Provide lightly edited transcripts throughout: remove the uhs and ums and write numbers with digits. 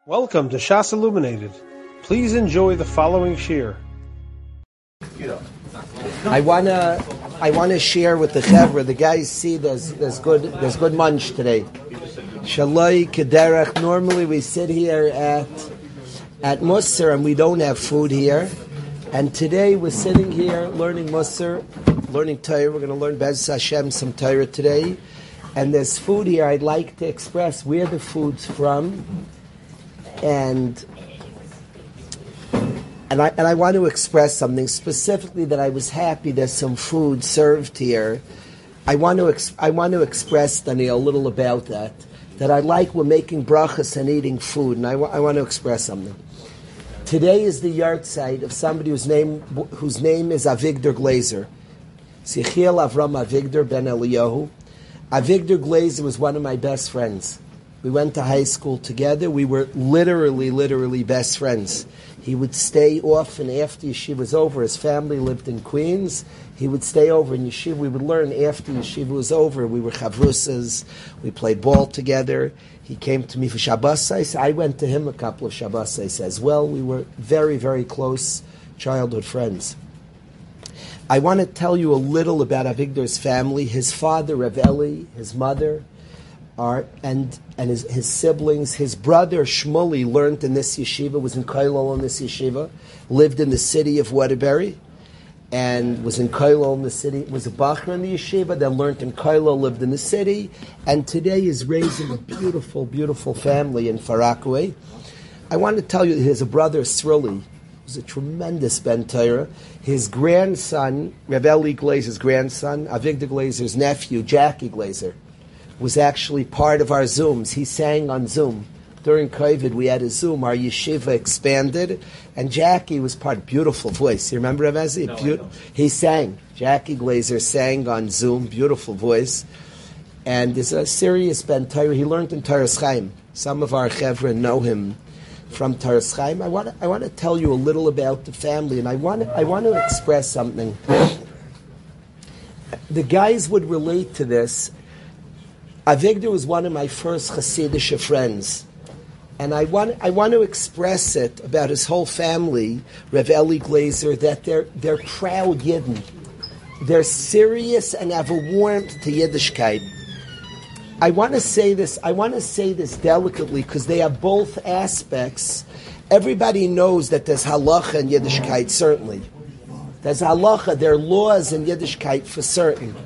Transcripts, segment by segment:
Welcome to Shas Illuminated. Please enjoy the following shir. I wanna share with the chevra. The guys see there's good munch today. Shaloi kederach. Normally we sit here at Musar and we don't have food here. And today we're sitting here learning Musar, learning Torah. We're going to learn Bez Hashem some Torah today. And there's food here. I'd like to express where the food's from. And I want to express something specifically that I was happy there's some food served here. I want to express, Daniel, a little about that. That I like we're making brachas and eating food, and I want to express something. Today is the yahrzeit of somebody whose name is Avigdor Glazer. Sichiel Avram Avigdor ben Eliyahu. Avigdor Glazer was one of my best friends. We went to high school together. We were literally best friends. He would stay often after yeshiva was over. His family lived in Queens. He would stay over in yeshiva. We would learn after yeshiva was over. We were chavrusas. We played ball together. He came to me for Shabbos. I went to him a couple of Shabbos as well. We were very close childhood friends. I want to tell you a little about Avigdor's family. His father, Rav Eli, his mother, and his siblings. His brother Shmuley learned in this yeshiva, was in Koilol in this yeshiva, lived in the city of Waterbury, and was in Koilol in the city, was a Bachar in the yeshiva, then learned in Koilol, lived in the city, and today is raising a beautiful family in Far Rockaway. I want to tell you, there's a brother, Srili, who's a tremendous Ben Torah. His grandson, Rav Eli Glazer's grandson, Avigdor Glazer's nephew, Jackie Glazer, was actually part of our Zooms. He sang on Zoom. During COVID, we had a Zoom. Our yeshiva expanded, and Jackie was part. Beautiful voice. You remember Rav Ezi? No, he sang. Jackie Glazer sang on Zoom. Beautiful voice. And there's a serious Ben Torah. He learned in Toras Chaim. Some of our chevra know him from Toras Chaim. I want to tell you a little about the family, and I want to express something. The guys would relate to this. Avigdor was one of my first Hasidic friends, and I want to express it about his whole family, Rav Eli Glazer, that they're proud Yidden. They're serious and have a warmth to Yiddishkeit. I want to say this delicately because they have both aspects. Everybody knows that there's halacha in Yiddishkeit, certainly. There's halacha, there are laws in Yiddishkeit for certain.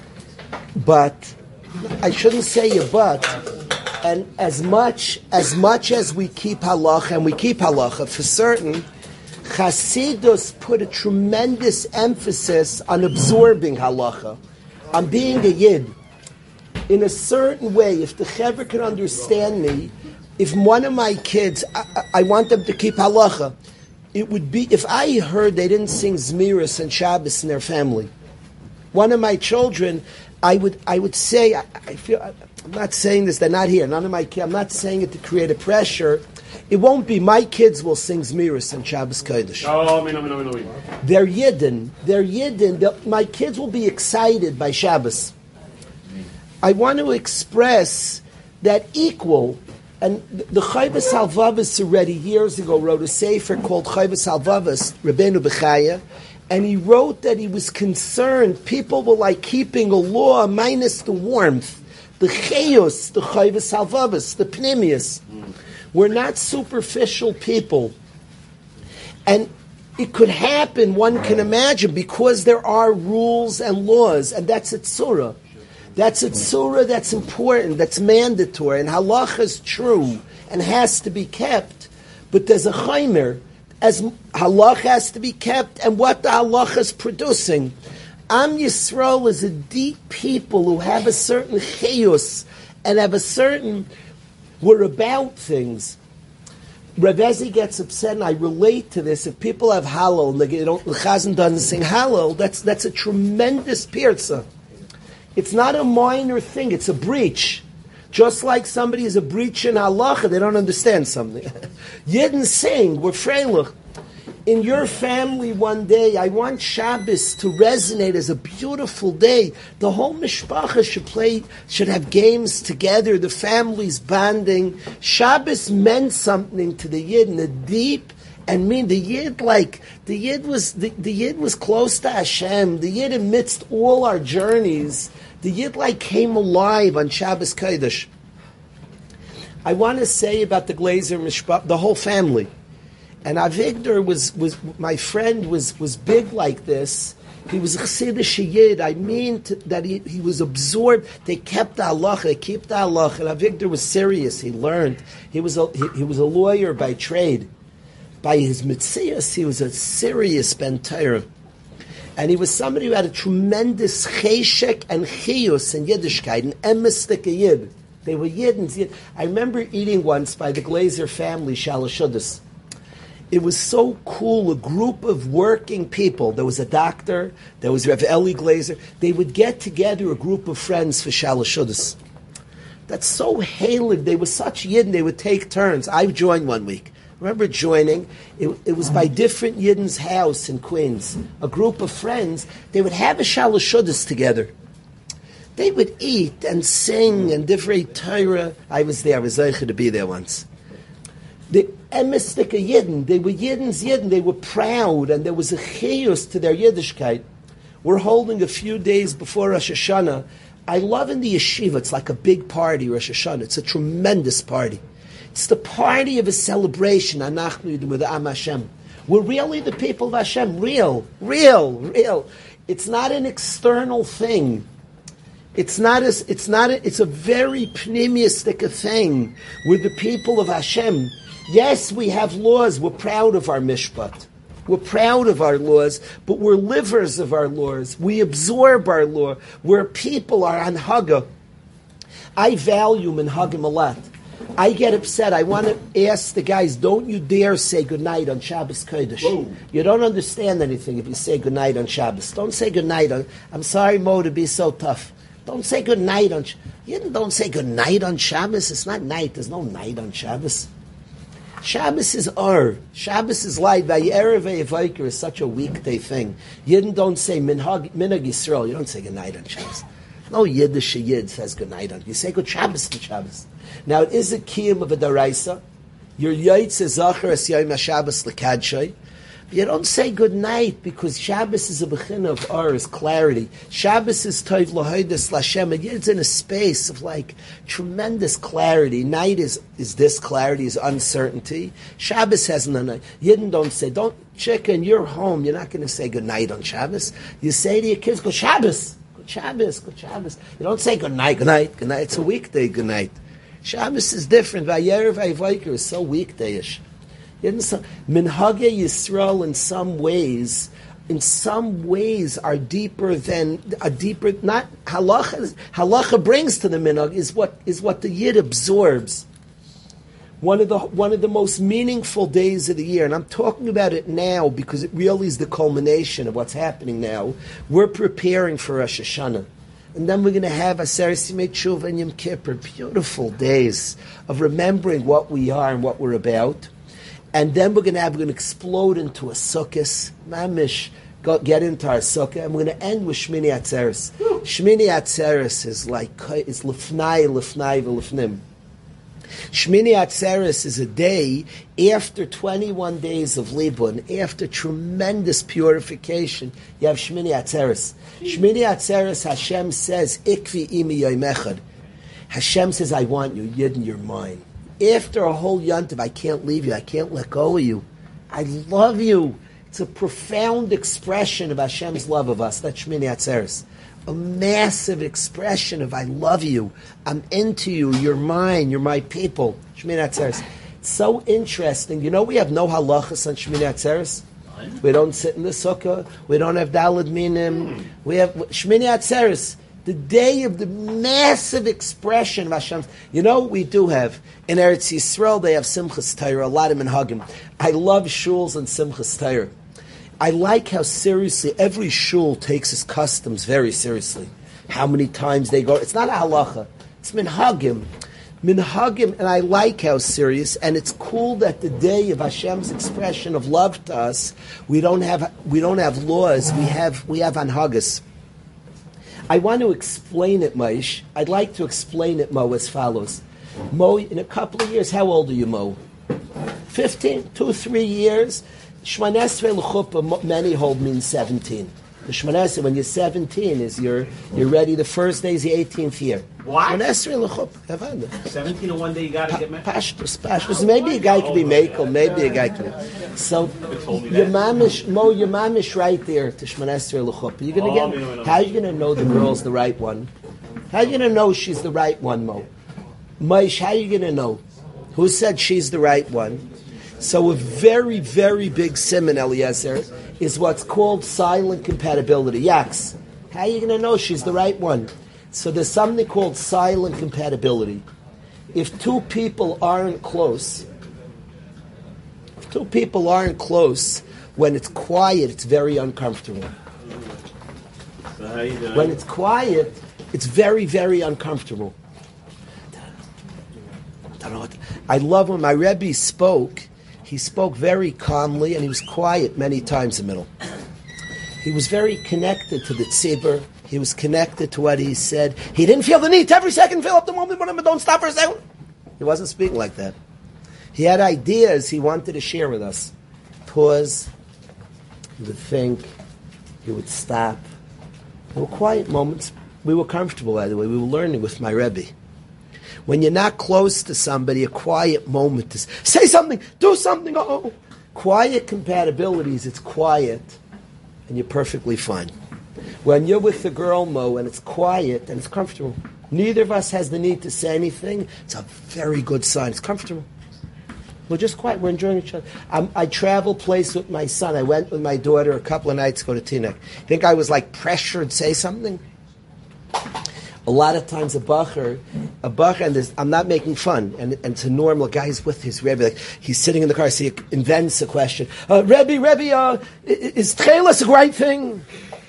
But I shouldn't say a but, and as much as we keep halacha, and we keep halacha for certain, Chasidus put a tremendous emphasis on absorbing halacha, on being a Yid. In a certain way, if the Chevra can understand me, if one of my kids, I want them to keep halacha, it would be, if I heard they didn't sing Zmiris and Shabbos in their family, one of my children, I would say, I feel, I'm not saying this, they're not here, none of my kids, I'm not saying it to create a pressure. It won't be, my kids will sing Zmiris and Shabbos Kodesh. They're Yidden, my kids will be excited by Shabbos. I want to express that equal, and the Chayvas Halvavas already years ago wrote a sefer called Chayvas Halvavas, Rabbeinu Bechaya, and he wrote that he was concerned people were like keeping a law minus the warmth, the chayos, the chayvus halvavus, the pnimius. We're not superficial people. And it could happen, one can imagine, because there are rules and laws, and that's a tzura. That's a tzura that's important, that's mandatory, and halacha is true and has to be kept. But there's a chaymer, as halacha has to be kept, and what the halacha is producing. Am Yisrael is a deep people who have a certain chayus and have a certain, we're about things. Rav Ezi gets upset, and I relate to this. If people have Hallel, and the Chazan doesn't sing Hallel, that's a tremendous pirza. It's not a minor thing, it's a breach. Just like somebody is a breach in halacha, they don't understand something. Yidden sing, we're freilich. In your family one day, I want Shabbos to resonate as a beautiful day. The whole mishpacha should have games together, the family's bonding. Shabbos meant something to the Yid in a deep and mean. The Yid was close to Hashem. The Yid amidst all our journeys, the Yid came alive on Shabbos Kodesh. I want to say about the Glazer mishpacha, the whole family. And Avigdor was my friend was big like this. He was a Chassidish Yid. I mean that he was absorbed. They kept the halacha. They keep the halacha. And Avigdor was serious. He learned. He was a lawyer by trade. By his mitzias, he was a serious ben Torah. And he was somebody who had a tremendous cheshek and chiyus in Yiddishkeit, an emes Yid. They were Yid and Yid. I remember eating once by the Glazer family, Shalashudas. It was so cool, a group of working people. There was a doctor, there was Rev Eli Glazer. They would get together, a group of friends for Shalashudas. That's so halig. They were such Yidden, they would take turns. I joined one week. I remember joining. It was by different Yidden's house in Queens. A group of friends, they would have a Shalashudas together. They would eat and sing and divrei Torah. I was there. I was zeicher to be there once. The emistika Yidden, they were Yidden's Yidden, they were proud, and there was a chiyus to their Yiddishkeit. We're holding a few days before Rosh Hashanah. I love in the yeshiva, it's like a big party, Rosh Hashanah. It's a tremendous party. It's the party of a celebration, Anachnu with Am Hashem. We're really the people of Hashem, real. It's not an external thing. It's a very pneumistic thing. We're the people of Hashem. Yes, we have laws. We're proud of our mishpat. We're proud of our laws, but we're livers of our laws. We absorb our law. We're people, our anhaga. I value minhagim a lot. I get upset. I want to ask the guys, don't you dare say goodnight on Shabbos Kodesh. Whoa. You don't understand anything if you say goodnight on Shabbos. Don't say goodnight on... I'm sorry, Mo, to be so tough. Don't say goodnight on... You don't say goodnight on Shabbos. It's not night. There's no night on Shabbos. Shabbos is Shabbos is light. Va'yerev ve'yavayker is such a weekday thing. Yidden don't say minhag Yisrael. You don't say good night on Shabbos. No Yiddish Yid says good night on. You say good Shabbos to Shabbos. Now it is a kiyum of a daraisa. Your yaitz is zacher es yom HaShabbos l'kadshay. You don't say good night because Shabbos is a bechina of is clarity. Shabbos is toiv l'hoides l'Hashem. It's in a space of tremendous clarity. Night is this clarity, is uncertainty. Shabbos has no night. Yidden don't say, chicken, you're home. You're not going to say good night on Shabbos. You say to your kids, good Shabbos, good Shabbos, good Shabbos. You don't say good night, good night, good night. It's a weekday good night. Shabbos is different. Vayerev vayvoiker is so weekdayish. Minhagei Yisrael in some ways are deeper. Not halacha. Halacha brings to the minhag is what the Yid absorbs. One of the most meaningful days of the year, and I'm talking about it now because it really is the culmination of what's happening now. We're preparing for Rosh Hashanah. And then we're going to have Aseret Yimei Tshuva and Yom Kippur, beautiful days of remembering what we are and what we're about. And then we're going to explode into a sukkah, mamish, get into our sukkah, and we're going to end with Shmini Atzeres. Shmini Atzeres is lefnai v'lefnim. Shmini Atzeres is a day after 21 days of Libun, after tremendous purification. You have Shmini Atzeres. Shmini Atzeres, Hashem says, Ikvi imi yoim echad. Hashem says, I want you, Yidden, you're mine. After a whole yontiv, I can't leave you. I can't let go of you. I love you. It's a profound expression of Hashem's love of us. That's Shmini Atzeres. A massive expression of I love you. I'm into you. You're mine. You're my people. Shmini Atzeres. It's so interesting. You know we have no halachas on Shmini Atzeres. We don't sit in the sukkah. We don't have daled minim. We have Shmini Atzeres. The day of the massive expression of Hashem. You know, we do have, in Eretz Yisrael, they have Simchas Torah, a lot of minhagim. I love shuls and Simchas Torah. I like how seriously, every shul takes its customs very seriously. How many times they go, it's not a halacha, it's minhagim. Minhagim, and I like how serious, and it's cool that the day of Hashem's expression of love to us, we don't have laws, we have anhagas. I want to explain it, Maish. I'd like to explain it, Mo, as follows. Mo, in a couple of years, how old are you, Mo? 15, 3 years. Shmoneh Esrei l'chuppah, many hold means 17. The Shmoneh Esrei, when you're 17, is you're ready. The first day is the 18th year. What? Shmoneh Esrei l'chuppah. 17 in one day, you got to get married. Pashtus. Maybe a guy could be Mekel. Maybe a guy could. So your mamish right there to Shmoneh Esrei l'chuppah. You're gonna get. How are you gonna know the girl's the right one? How are you gonna know she's the right one, Mo? Maish, how are you gonna know? Who said she's the right one? So a very, very big siman, Eliezer, is what's called silent compatibility. Yaks. How are you going to know she's the right one? So there's something called silent compatibility. If two people aren't close, when it's quiet, it's very uncomfortable. So how you doing? When it's quiet, it's very, very uncomfortable. I love when my Rebbe spoke. He spoke very calmly, and he was quiet many times in the middle. He was very connected to the tzibur. He was connected to what he said. He didn't feel the need to every second fill up the moment, but don't stop for a second. He wasn't speaking like that. He had ideas he wanted to share with us. Pause. He would think. He would stop. There were quiet moments. We were comfortable, by the way. We were learning with my Rebbe. When you're not close to somebody, a quiet moment is, say something, do something, oh. Quiet compatibilities, it's quiet, and you're perfectly fine. When you're with the girl, Mo, and it's quiet, and it's comfortable. Neither of us has the need to say anything. It's a very good sign. It's comfortable. We're just quiet. We're enjoying each other. I travel place with my son. I went with my daughter a couple of nights ago to Teaneck. I think I was like pressured to say something. A lot of times a bacher, and I'm not making fun, and it's a normal, a guy's with his Rebbe, like he's sitting in the car, so he invents a question. Rebbe, is tchelas a great thing?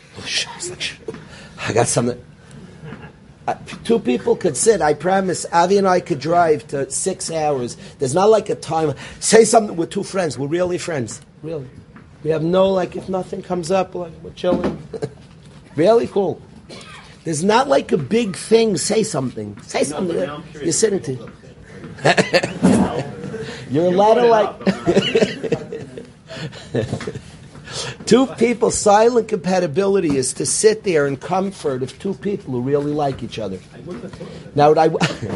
I got something. Two people could sit, I promise, Avi and I could drive to 6 hours. There's not like a time, say something with two friends, we're really friends, really. We have no, like, if nothing comes up, like, we're chilling. Really cool. There's not like a big thing. Say something. Say something. You're sitting to. You're allowed to like. Two people, silent compatibility is to sit there in comfort of two people who really like each other. Now, what I. You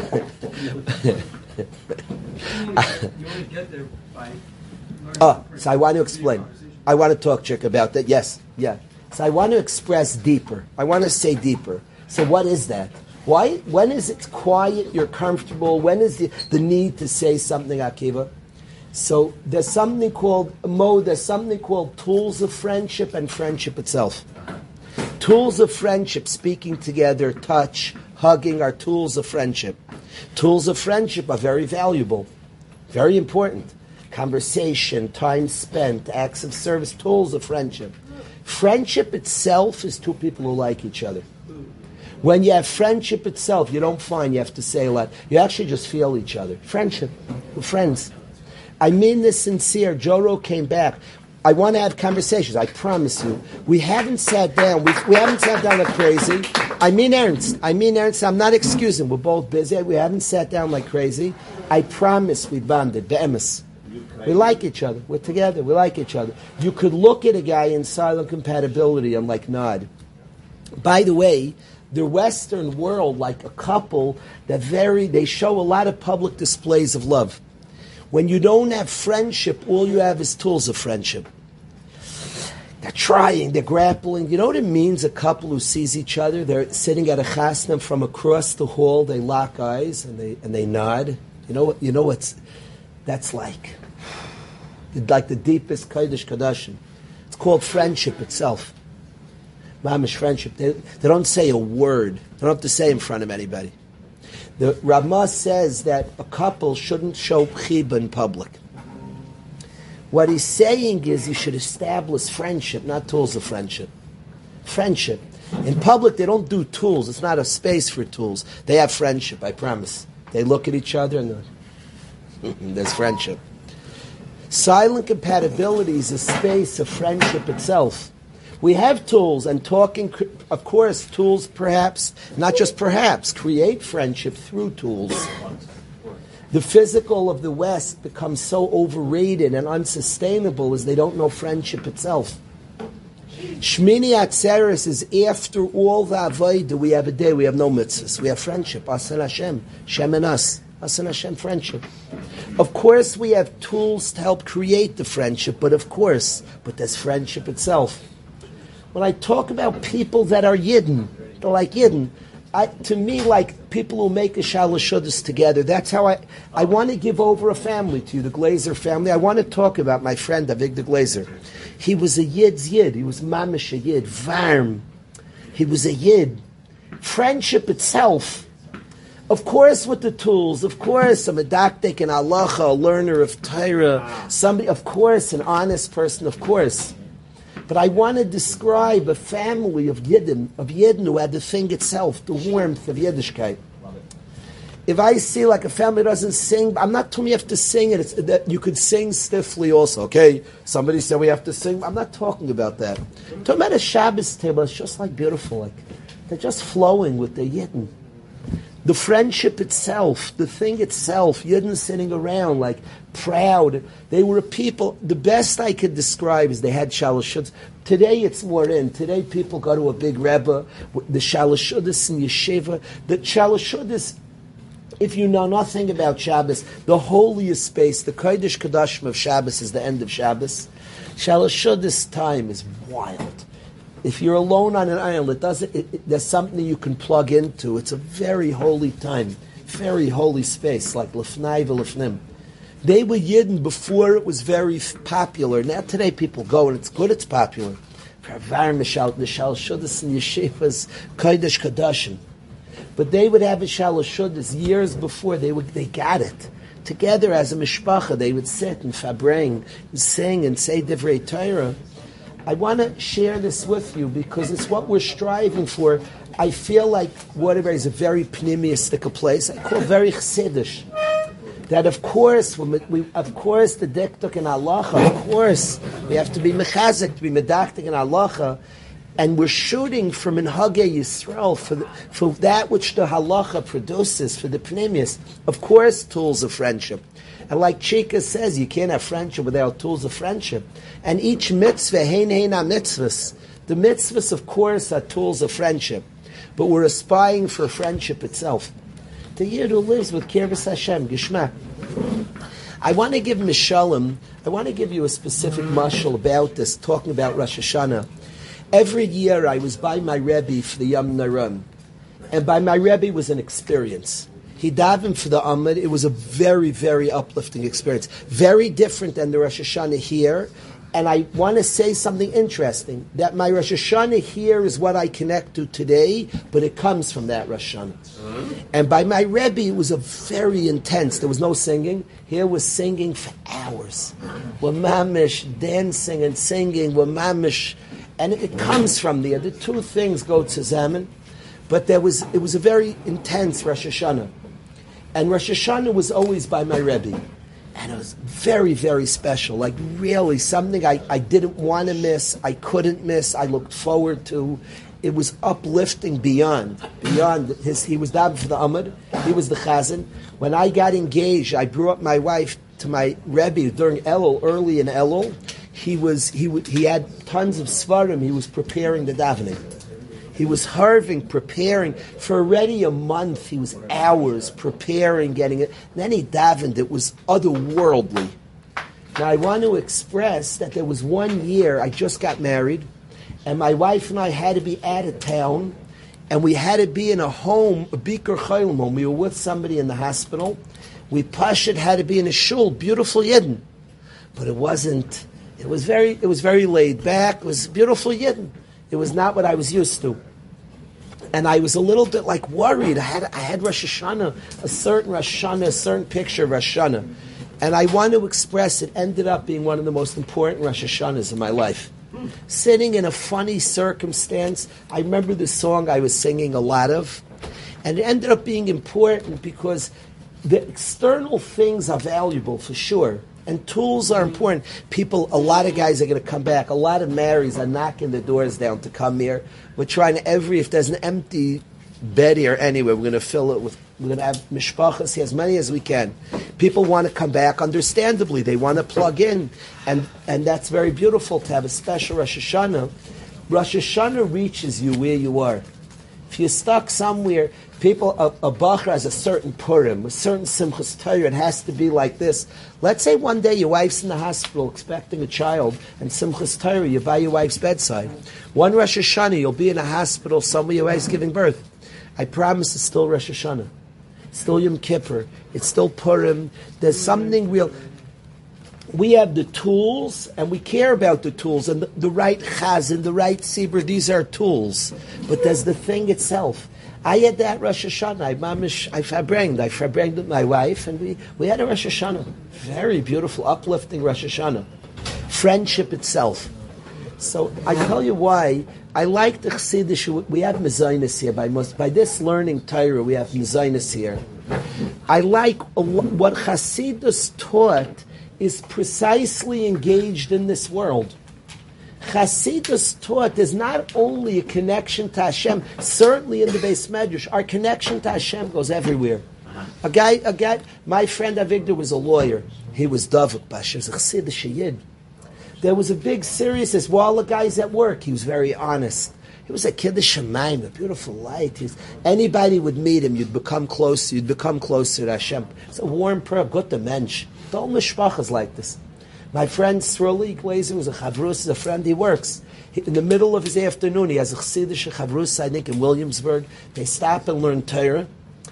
only get there by learning. So I want to explain. I want to talk, Chick, about that. Yes, yeah. So I want to express deeper. I want to say deeper. So what is that? Why? When is it quiet, you're comfortable? When is the need to say something, Akiva? So there's something called, there's something called tools of friendship and friendship itself. Tools of friendship, speaking together, touch, hugging are tools of friendship. Tools of friendship are very valuable, very important. Conversation, time spent, acts of service, tools of friendship. Friendship itself is two people who like each other. When you have friendship itself, you don't find you have to say a lot. You actually just feel each other. Friendship. We're friends. I mean this sincere. Joro came back. I want to have conversations. I promise you. We haven't sat down. We haven't sat down like crazy. I mean ernst. I'm not excusing. We're both busy. We haven't sat down like crazy. I promise we bonded. Be'emes. We like each other. We're together. We like each other. You could look at a guy in silent compatibility and like nod. By the way, the Western world, like a couple, they show a lot of public displays of love. When you don't have friendship, all you have is tools of friendship. They're trying, they're grappling. You know what it means, a couple who sees each other? They're sitting at a chasna from across the hall, they lock eyes and they nod. You know what's that's like? Like the deepest Kodesh Kodashim. It's called friendship itself. Mamish friendship. They don't say a word. They don't have to say in front of anybody. The Ramah says that a couple shouldn't show chiba in public. What he's saying is you should establish friendship, not tools of friendship. Friendship. In public, they don't do tools. It's not a space for tools. They have friendship, I promise. They look at each other and there's friendship. Silent compatibility is a space of friendship itself. We have tools, and talking, of course, tools perhaps, not just perhaps, create friendship through tools. The physical of the West becomes so overrated and unsustainable as they don't know friendship itself. Shmini Atzeres is after all the Avodah, we have a day, we have no mitzvahs. We have friendship, As and Hashem, Shem and us. As and Hashem, friendship. Of course we have tools to help create the friendship, but there's friendship itself. When I talk about people that are Yidden, they're like Yidden, to me, like people who make a Shalashudas together, that's how I want to give over a family to you, the Glazer family. I want to talk about my friend Avigdor Glazer. He was a Yid's Yid. He was Mamish a Yid, Varm. He was a Yid. Friendship itself, of course with the tools, of course a medaktik and halacha, a learner of Torah, somebody, of course, an honest person, of course. But I want to describe a family of Yidden who had the thing itself, the warmth of Yiddishkeit. If I see like a family doesn't sing, I'm not telling you have to sing it. It's that you could sing stiffly also. Okay, somebody said we have to sing. I'm not talking about that. I'm talking about a Shabbos table. It's just like beautiful. Like they're just flowing with the Yidden. The friendship itself, the thing itself, Yidden sitting around like proud. They were a people. The best I could describe is they had Shalashudas. Today it's more in. Today people go to a big Rebbe, the Shalashudas and Yeshiva. The Shalashudas, if you know nothing about Shabbos, the holiest space, the Kodesh Kodashim of Shabbos is the end of Shabbos. Shalashudas time is wild. If you're alone on an island, there's something you can plug into. It's a very holy time, very holy space, like Lefnai v'Lefnim. They were Yidden before it was very popular. Now today people go and it's good, it's popular. The Shalashudas and Yeshivas, Kodesh Kodashim. But they would have a Shalashudas years before they got it. Together as a mishpacha, they would sit and fabrang and sing and say Divrei Torah. I want to share this with you because it's what we're striving for. I feel like Waterbury is a very pneumistic place. I call it very chassidish. That of course, the diktuk and halacha, of course, we have to be mechazik, to be medaktik and halacha, and we're shooting for minhagei Yisrael, for that which the halacha produces, for the pneumis. Of course, tools of friendship. And like Chika says, you can't have friendship without tools of friendship. And each mitzvah, hein mitzvahs. The mitzvahs, of course, are tools of friendship. But we're aspiring for friendship itself. The Yid who lives with Kirvus Hashem, Gishma. I want to give Mishalim, I want to give you a specific mashal about this, talking about Rosh Hashanah. Every year I was by my Rebbe for the Yom Naran. And by my Rebbe was an experience. He davened for the Amud. It was a very, very uplifting experience. Very different than the Rosh Hashanah here. And I want to say something interesting, that my Rosh Hashanah here is what I connect to today, but it comes from that Rosh Hashanah. And by my Rebbe, it was a very intense. There was no singing. Here was singing for hours. We're mamish, dancing and singing. We're mamish. And it comes from there. The two things go to Zaman. But it was a very intense Rosh Hashanah. And Rosh Hashanah was always by my Rebbe. And it was very, very special. Like really something I didn't want to miss, I couldn't miss, I looked forward to. It was uplifting beyond his. He was davening for the Amud, he was the Chazan. When I got engaged, I brought my wife to my Rebbe during Elul, early in Elul. He had tons of Svarim, he was preparing the davening. He was preparing for already a month. He was hours preparing, getting it. And then he davened. It was otherworldly. Now I want to express that there was one year I just got married, and my wife and I had to be out of town, and we had to be in a home, a Bikur Chaylim home. We were with somebody in the hospital. We Pashut had to be in a shul, beautiful Yidden, but it wasn't. It was very laid back. It was beautiful Yidden. It was not what I was used to. And I was a little bit like worried. I had Rosh Hashanah, a certain Rosh Hashanah, a certain picture of Rosh Hashanah. And I want to express it ended up being one of the most important Rosh Hashanahs in my life. Sitting in a funny circumstance. I remember the song I was singing a lot of. And it ended up being important because the external things are valuable for sure, and tools are important. People, a lot of guys are going to come back. A lot of marries are knocking the doors down to come here. We're trying if there's an empty bed here anywhere, we're going to fill it with, we're going to have mishpachas here, as many as we can. People want to come back, understandably. They want to plug in, and that's very beautiful to have a special Rosh Hashanah. Rosh Hashanah reaches you where you are. If you're stuck somewhere, people, a Bachar has a certain Purim, a certain Simchas Torah, it has to be like this. Let's say one day your wife's in the hospital expecting a child, and Simchas Torah, you're by your wife's bedside. One Rosh Hashanah, you'll be in a hospital somewhere your wife's giving birth. I promise it's still Rosh Hashanah. It's still Yom Kippur. It's still Purim. There's something real. We have the tools, and we care about the tools, and the right chazan, the right sibur, these are tools. But there's the thing itself. I had that Rosh Hashanah. I farbranged with my wife, and we had a Rosh Hashanah. Very beautiful, uplifting Rosh Hashanah. Friendship itself. So I tell you why I like the Chassidish. We have Mezainis here. By this learning Torah, we have Mezainis here. I like what Chassidus taught is precisely engaged in this world. Chassidus taught is not only a connection to Hashem, certainly in the Beis Medrash, our connection to Hashem goes everywhere. A guy, my friend Avigdor was a lawyer. He was Davuk Basha, he was a Chassidish Yid. There was a big seriousness while all the guys at work. He was very honest. He was a Kiddush Shamayim, a beautiful light. Anybody would meet him, you'd become closer to Hashem. It's a warm prayer, gutta mensch. The whole mishpach is like this. My friend Sroli Glazer was a chavrus, is a friend, he works. In the middle of his afternoon, he has a chassidish chavrus, I think, in Williamsburg. They stop and learn Torah.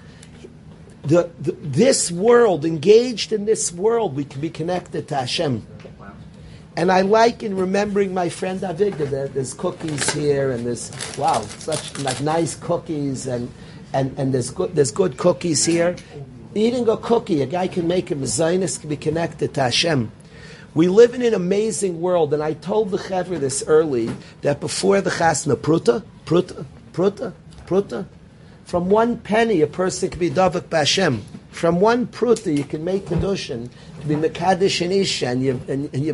This world, engaged in this world, we can be connected to Hashem. And I like in remembering my friend Avigdor, there's cookies here, and there's, such like nice cookies, and there's good cookies here. Eating a cookie, a guy can make a mezainis, can be connected to Hashem. We live in an amazing world, and I told the Chevra this early, that before the Chasna, pruta, from 1 penny a person can be Davuk B'Hashem. From 1 pruta you can make Kedushin, to be Mekadesh and Isha, and your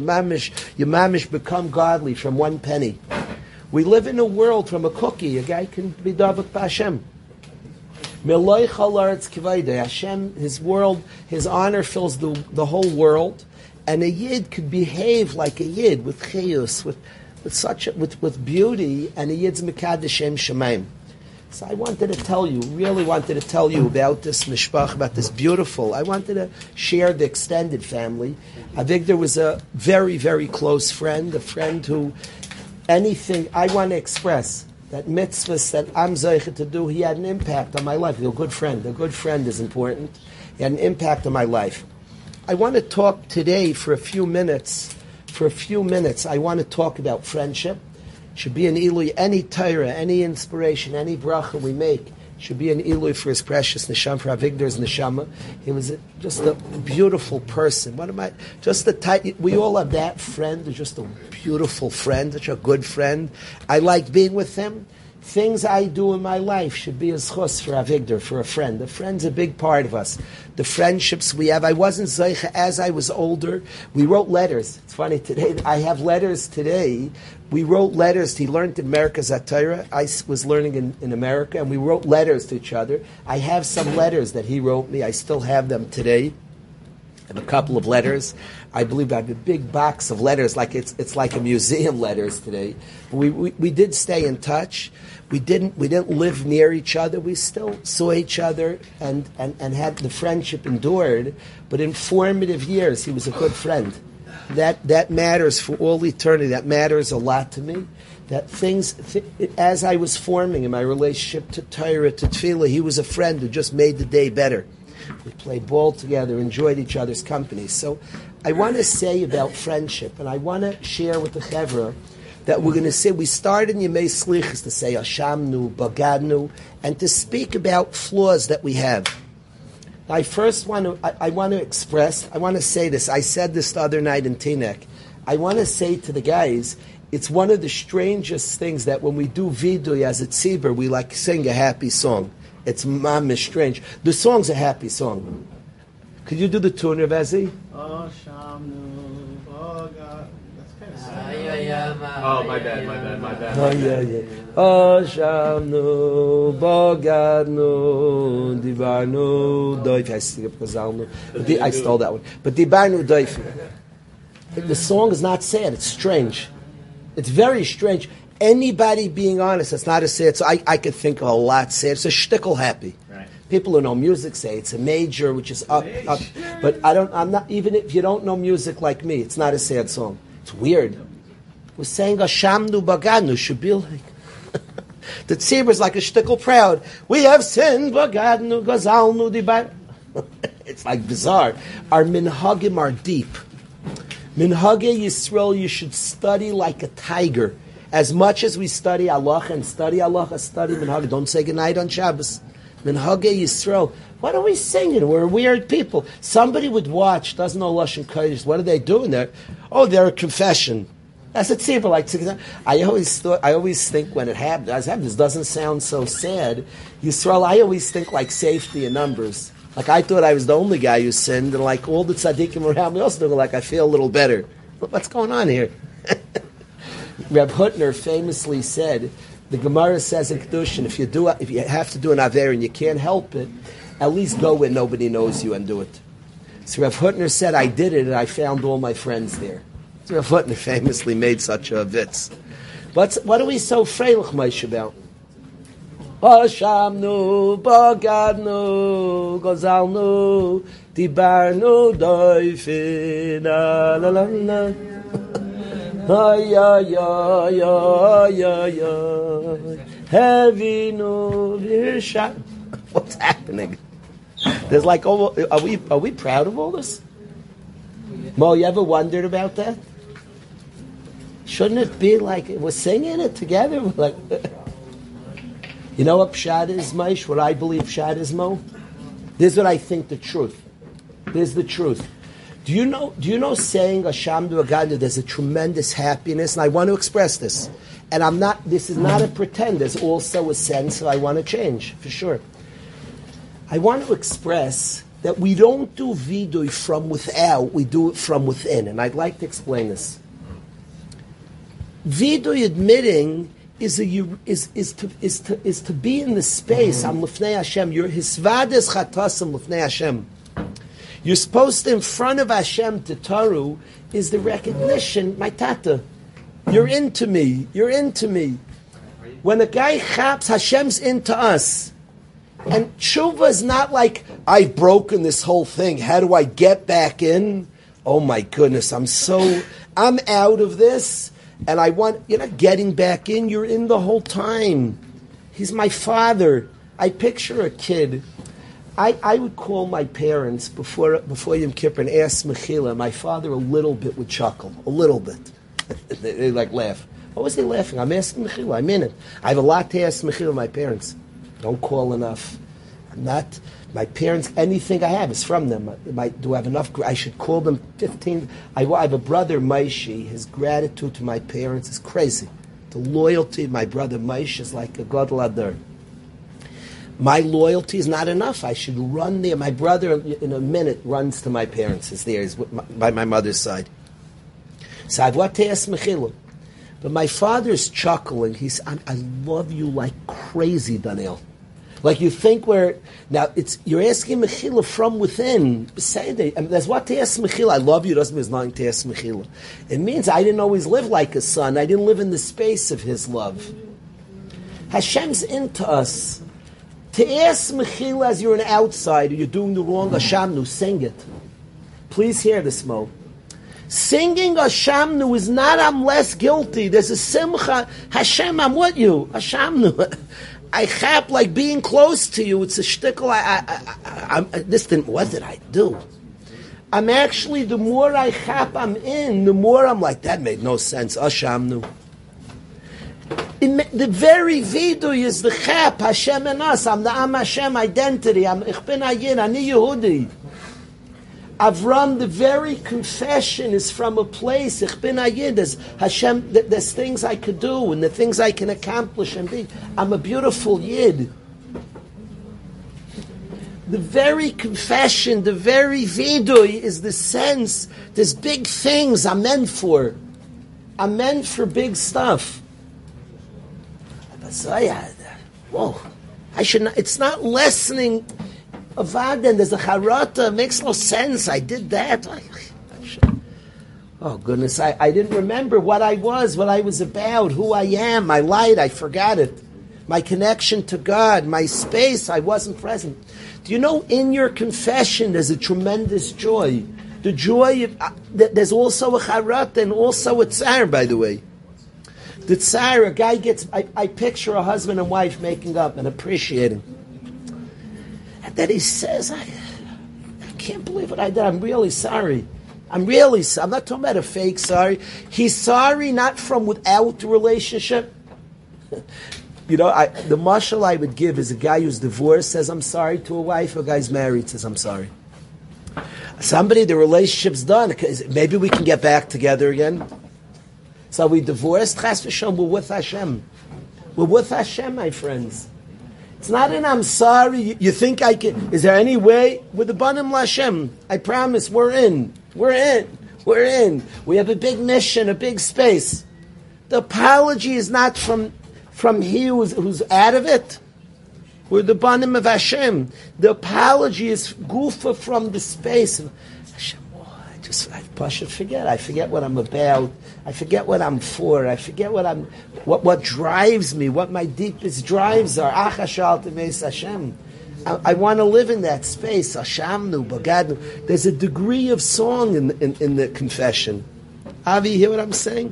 mamish become godly from 1 penny. We live in a world from a cookie, a guy can be Davuk B'Hashem. Meloi Chol Aretz Kivayde, Hashem, His world, His honor fills the whole world, and a Yid could behave like a Yid, with chayus, with beauty, and a Yid's Mekadesh Shem Shemaim. So I wanted to tell you about this mishpach, about this beautiful. I wanted to share the extended family. Avigdor was a very, very close friend, a friend who anything I want to express, that mitzvahs that I'm zeicha to do, he had an impact on my life. He's a good friend. A good friend is important. He had an impact on my life. I want to talk today for a few minutes. I want to talk about friendship. Should be an ilui, any Torah, any inspiration, any bracha we make should be an ilui for his precious neshama, for Avigdor's neshama. He was just a beautiful person. We all have that friend, just a beautiful friend, such a good friend. I like being with him. Things I do in my life should be a zchus for Avigdor, for a friend. A friend's a big part of us. The friendships we have. I wasn't zeicha as I was older. We wrote letters. It's funny, today I have letters today. We wrote letters. He learned in America Zatira. I was learning in America, and we wrote letters to each other. I have some letters that he wrote me. I still have them today. I have a couple of letters. I believe I have a big box of letters, like it's like a museum letters today. We did stay in touch. We didn't live near each other. We still saw each other and had the friendship endured. But in formative years, he was a good friend. That matters for all eternity. That matters a lot to me. That as I was forming in my relationship to Torah, to Tefillah, he was a friend who just made the day better. We played ball together, enjoyed each other's company. So I want to say about friendship, and I want to share with the Chevra that we're going to say, we started in Yemei Slichas to say Ashamnu, Bagadnu, and to speak about flaws that we have. I first want to say this. I said this the other night in Teaneck. I want to say to the guys, it's one of the strangest things that when we do vidui as a tzibur, we like sing a happy song. It's mamish strange. The song's a happy song. Could you do the tune, Rav Ezi? Oh, Shamnu, oh God. That's kind of sad. Oh, my bad. Oh, yeah. Oh, Shamnu, Bogadnu, Dibarnu, Doif. I sing it because I stole that one. But Dibarnu, Doif. The song is not sad. It's strange. It's very strange. Anybody being honest, it's not a sad. So I could think of a lot sad. It's a shtickle happy. Right. People who know music say it's a major, which is up. But I'm not. Even if you don't know music like me, it's not a sad song. It's weird. We're saying Hashamnu Baganu should be like the tzibur is like a shtickle proud. We have sinned Baganu Gazalnu Dibar. It's like bizarre. Our minhagim are deep. Minhagei Yisrael, you should study like a tiger. As much as we study halacha and study minhagei. Don't say goodnight on Shabbos. Minhagei Yisrael. What are we singing? We're weird people. Somebody would watch, doesn't know Lashon Kodesh. What are they doing there? Oh, they're a confession. That's a tzibur. Like I always think when it happens, this doesn't sound so sad. Yisrael, I always think like safety in numbers. Like I thought I was the only guy who sinned, and like all the tzaddikim around me also doing like I feel a little better. What's going on here? Reb Hutner famously said, the Gemara says in Kedushin, if you have to do an aver and you can't help it, at least go where nobody knows you and do it. So Reb Hutner said, I did it and I found all my friends there. So Reb Hutner famously made such a vitz. What are we so freilich Moshe about? Hashamnu, Bogadnu, Gozalnu, Dibarnu, Doifin, la la la. Ay, ay, ay, ay, ay, ay. Heavinu, Virshat. What's happening? There's like, are we proud of all this? Mo, you ever wondered about that? Shouldn't it be like we're singing it together? Like, you know what Pshat is, Maish? What I believe Pshat is, Mo? This is what I think the truth. This is the truth. Do you know saying Hashamdu Agadu, there's a tremendous happiness, and I want to express this. And this is not a pretend, there's also a sense that I want to change, for sure. I want to express that we don't do vidui from without, we do it from within. And I'd like to explain this. Vidui admitting is to be in the space. I'm lifnei Hashem. You're hisvades chatasim lifnei Hashem. You're supposed to, in front of Hashem, to Taru, is the recognition, my tata, you're into me. When a guy chaps, Hashem's into us. And tshuva is not like, I've broken this whole thing, how do I get back in? Oh my goodness, I'm out of this, and you're not getting back in, you're in the whole time. He's my father. I picture a kid. I would call my parents before Yom Kippur and ask Mechila. My father a little bit would chuckle, a little bit. They like laugh. What was he laughing? I'm asking Mechila. I'm in it. I have a lot to ask Mechila, my parents. Don't call enough. My parents, anything I have is from them. Do I have enough? I should call them 15. I have a brother, Maishi. His gratitude to my parents is crazy. The loyalty of my brother, Maishi, is like a Gadol Adar. My loyalty is not enough. I should run there. My brother, in a minute, runs to my parents. He's there. He's by my mother's side. So I've what to ask Mechila. But my father's chuckling. He's, I love you like crazy, Daniel. Like you think you're asking Mechila from within. That's what to ask Mechila. I love you doesn't mean there's nothing to ask Mechila. It means I didn't always live like a son. I didn't live in the space of his love. Hashem's into us. To ask Mechila as you're an outsider, you're doing the wrong Hashamnu, sing it. Please hear this, Mo. Singing Hashamnu is not I'm less guilty. There's a simcha. Hashem, I'm with you. Hashamnu. I chap like being close to you. It's a shtickle. What did I do? I'm actually, the more I chap I'm in, the more I'm like, that made no sense. Hashamnu. The very vidui is the chap, Hashem and us. I'm the Am Hashem identity. Ich bin Ayin, Ani Yehudi. Avram, the very confession is from a place, Ich bin Ayin. There's Hashem, there's things I could do and the things I can accomplish and be. I'm a beautiful Yid. The very confession, the very vidui is the sense there's big things I'm meant for. I'm meant for big stuff. Whoa, I should not, it's not lessening Avadan, there's a charata, it makes no sense, I did that. Oh goodness, I didn't remember what I was about, who I am, my light, I forgot it. My connection to God, my space, I wasn't present. Do you know, in your confession, there's a tremendous joy. The joy of, there's also a charata and also a tsar, by the way. The tsar, a guy gets, I picture a husband and wife making up and appreciating. And then he says, I can't believe what I did, I'm really sorry. I'm not talking about a fake sorry. He's sorry not from without the relationship. You know, the mashal I would give is a guy who's divorced says I'm sorry to a wife, a guy's married says I'm sorry. Somebody, the relationship's done. Maybe we can get back together again. So we divorced, chas v'shalom, we're with Hashem. We're with Hashem, my friends. It's not an I'm sorry, you think I can, is there any way? With the banim l'Hashem, I promise, we're in. We have a big mission, a big space. The apology is not from he who's out of it. We're the banim of Hashem. The apology is gufa from the space. Hashem, I forget. I forget what I'm about. I forget what I'm for. I forget what drives me, what my deepest drives are. Achashal temes Hashem. I want to live in that space. Hashamnu, Bagadnu. There's a degree of song in the confession. Avi, you hear what I'm saying?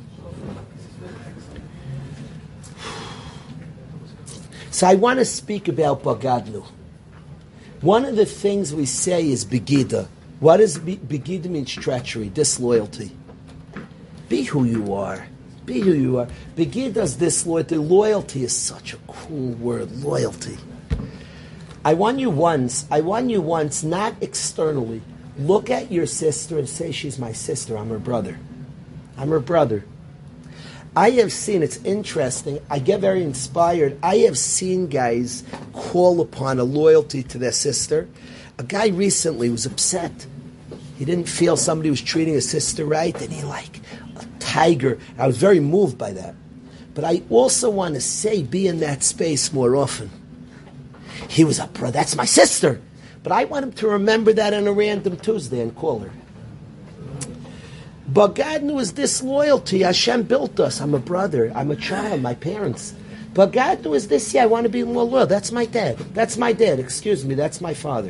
So I want to speak about Bagadnu. One of the things we say is Begida. What does Begida mean? Treachery, disloyalty. Be who you are. Begida is disloyalty. Loyalty is such a cool word. Loyalty. I want you once, not externally, look at your sister and say, she's my sister, I'm her brother. I have seen, it's interesting, I get very inspired, I have seen guys call upon a loyalty to their sister. A guy recently was upset. He didn't feel somebody was treating his sister right, and he like a tiger. I was very moved by that. But I also want to say, be in that space more often. He was a brother, that's my sister. But I want him to remember that on a random Tuesday and call her. But God knew his disloyalty. Hashem built us. I'm a brother. I'm a child. My parents. But God knew his this. Yeah, I want to be more loyal. That's my dad. Excuse me. That's my father.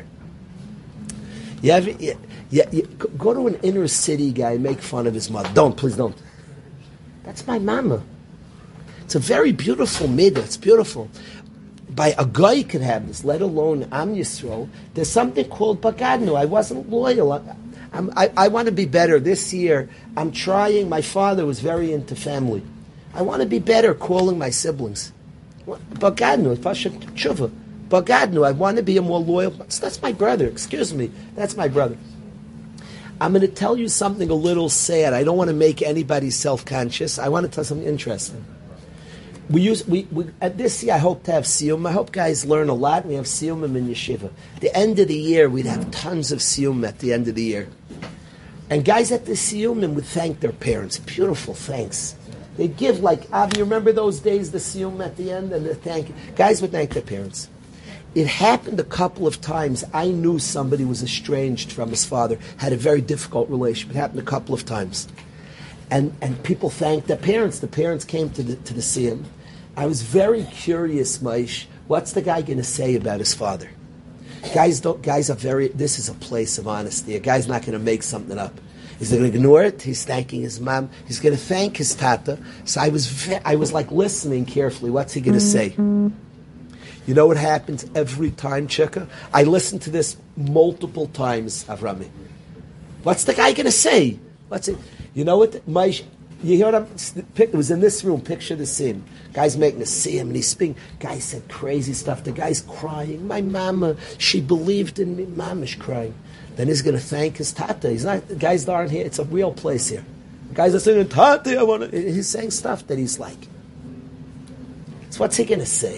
You go to an inner city guy and make fun of his mother. Please don't. That's my mama. It's a very beautiful midah. It's beautiful. By a guy can have this, let alone Am Yisrael. There's something called Bagadnu. I wasn't loyal. I want to be better. This year, I'm trying. My father was very into family. I want to be better calling my siblings. Bagadnu, tshuva. Bagadnu, I want to be a more loyal. That's my brother. Excuse me. That's my brother. I'm going to tell you something a little sad. I don't want to make anybody self-conscious. I want to tell something interesting. We at this year, I hope to have siyum. I hope guys learn a lot. We have siyumim in yeshiva. At the end of the year, we'd have tons of siyum at the end of the year. And guys at the siyumim would thank their parents. Beautiful thanks. They'd give like, Avi, you remember those days, the siyum at the end? And the thank you. Guys would thank their parents. It happened a couple of times. I knew somebody was estranged from his father, had a very difficult relationship. It happened a couple of times. And people thanked their parents. The parents came to the siyum. I was very curious, Maish, what's the guy going to say about his father? Guys are very, this is a place of honesty. A guy's not going to make something up. He's going to ignore it. He's thanking his mom. He's going to thank his tata. So I was like listening carefully. What's he going to say? You know what happens every time, Chika? I listened to this multiple times, Avrami. What's the guy going to say? What's it? You know what, Maish? You hear what it was in this room, picture the scene. Guy's making a siyum and he's speaking. Guy said crazy stuff. The guy's crying. My mama, she believed in me. Mama's crying. Then he's going to thank his tata. He's not, the guys aren't here. It's a real place here. The guys are saying, tata, I want to. He's saying stuff that he's like. So what's he going to say?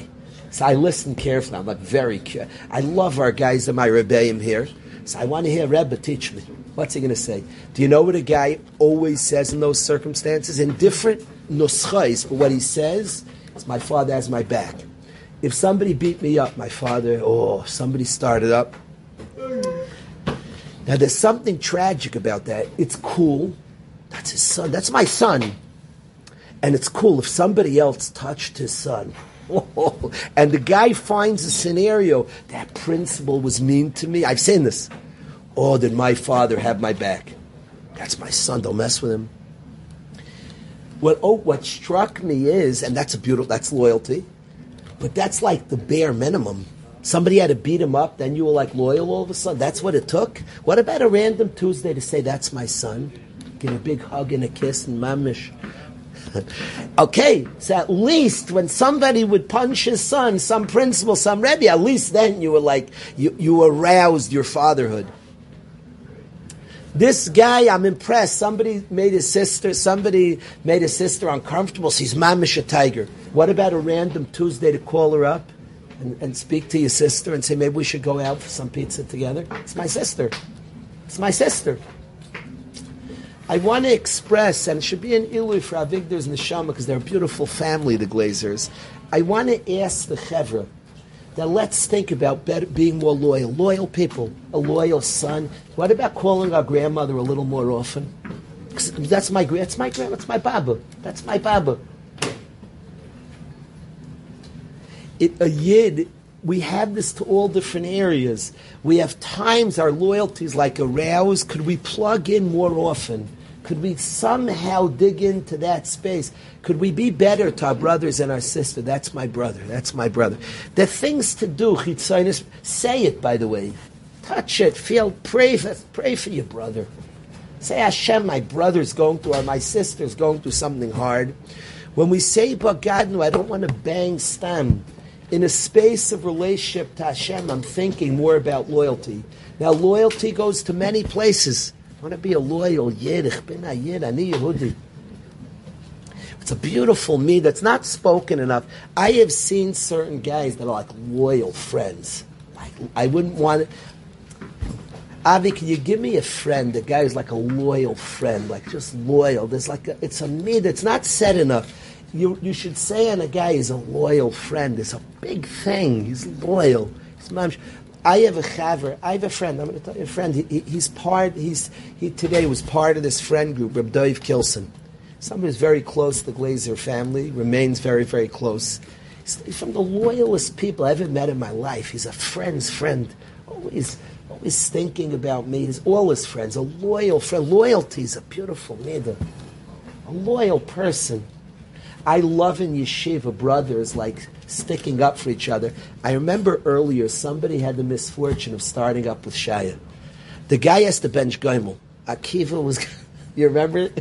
So I listen carefully. I'm like very careful. I love our guys in my Rebbeim here. So I want to hear Rebbe teach me. What's he going to say? Do you know what a guy always says in those circumstances? In different nuschais, but what he says is, my father has my back. If somebody beat me up, my father, somebody started up. Now there's something tragic about that. It's cool. That's his son. That's my son. And it's cool if somebody else touched his son. And the guy finds a scenario, that principal was mean to me. I've seen this. Did my father have my back? That's my son, don't mess with him. What struck me is, and that's loyalty, but that's like the bare minimum. Somebody had to beat him up, then you were like loyal all of a sudden. That's what it took? What about a random Tuesday to say, that's my son? Get a big hug and a kiss and mamish. Okay, so at least when somebody would punch his son, some principal, some rebbe, at least then you were like, you aroused your fatherhood. This guy, I'm impressed. Somebody made his sister uncomfortable, so he's mamish a tiger. What about a random Tuesday to call her up and speak to your sister and say, maybe we should go out for some pizza together? It's my sister. I want to express, and it should be an ilui for Avigdor's neshama, because they're a beautiful family, the Glazers. I want to ask the chevra that let's think about being more loyal people, a loyal son. What about calling our grandmother a little more often? That's my baba. That's my baba. A yid, we have this to all different areas. We have times our loyalty is like aroused. Could we plug in more often? Could we somehow dig into that space? Could we be better to our brothers and our sister? That's my brother. That's my brother. There are things to do. Chitzonis, say it, by the way. Touch it. Pray for your brother. Say, Hashem, my brother's going through, or my sister's going through something hard. When we say Bagadnu, I don't want to bang stam. In a space of relationship to Hashem, I'm thinking more about loyalty. Now, loyalty goes to many places. I want to be a loyal Yid. Ich bin a Yid, ani Yehudi. It's a beautiful me that's not spoken enough. I have seen certain guys that are like loyal friends. Like, I wouldn't want it. Avi, can you give me a friend? A guy who's like a loyal friend, like just loyal. There's like it's a me that's not said enough. You should say on a guy is a loyal friend. It's a big thing. He's loyal. I have a chaver. I have a friend. I'm going to tell you a friend. He today was part of this friend group, Reb Dov Kilson. Somebody who's very close to the Glazer family, remains very, very close. He's from the loyalest people I ever met in my life. He's a friend's friend. Always thinking about me. He's all his friends. A loyal friend. Loyalty is a beautiful midah. A loyal person. I love in yeshiva brothers like sticking up for each other. I remember earlier somebody had the misfortune of starting up with Shaya. The guy has to bench Goimel. Akiva was, you remember?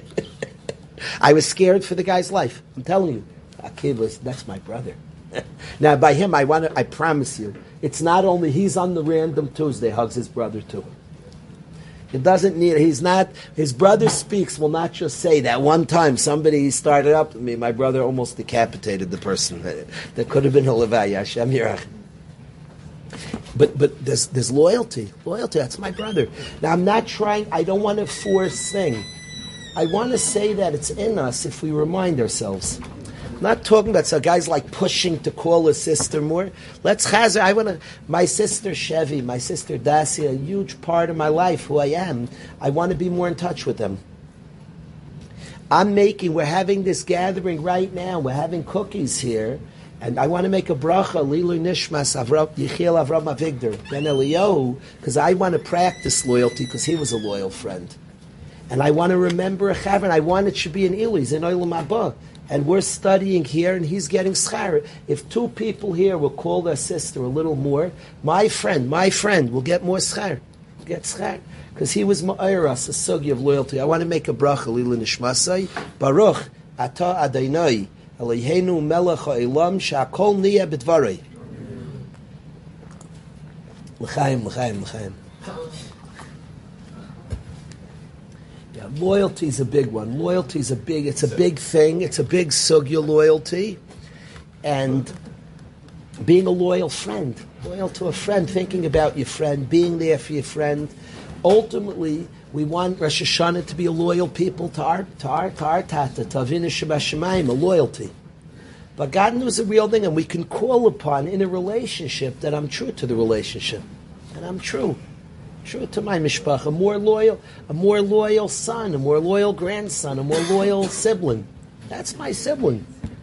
I was scared for the guy's life. I'm telling you. Akiva, that's my brother. Now by him, I promise you, it's not only he's on the random Tuesday, hugs his brother too. It doesn't need, his brother speaks, will not just say that one time somebody started up with me, my brother almost decapitated the person. That could have been a Levaya, Hashem Yirach. But there's loyalty. Loyalty, that's my brother. Now I'm not trying, I don't want to force thing. I want to say that it's in us if we remind ourselves. I'm not talking about so guys like pushing to call a sister more. Let's chazer. My sister Chevy, my sister Dacia, a huge part of my life, who I am. I want to be more in touch with them. We're having this gathering right now. We're having cookies here. And I want to make a bracha, Lilu Nishmas, Yechiel Avram Avigdor, Ben Eliyahu, because I want to practice loyalty, because he was a loyal friend. And I want to remember a chaver, and I want it should be an Ilis, in Olam Haba. And we're studying here, and he's getting schar. If two people here will call their sister a little more, my friend will get more schar. Get schar. Because he was ma'ayras, a sugi of loyalty. I want to make a bracha, Lila Nishmasai. Baruch, Ata Adonai, Eloheinu melech ha'olam, she'akol niyeh b'dvarei. L'chaim, l'chaim, l'chaim. Loyalty is a big one. It's a big thing. It's a big sugya loyalty. And being a loyal friend, loyal to a friend, thinking about your friend, being there for your friend. Ultimately, we want Rosh Hashanah to be a loyal people to our Tata, to Avinu Shebashamayim, a loyalty. But God knows a real thing, and we can call upon in a relationship that I'm true to the relationship, and I'm true to my mishpach, a more loyal son, a more loyal grandson, a more loyal sibling. That's my sibling.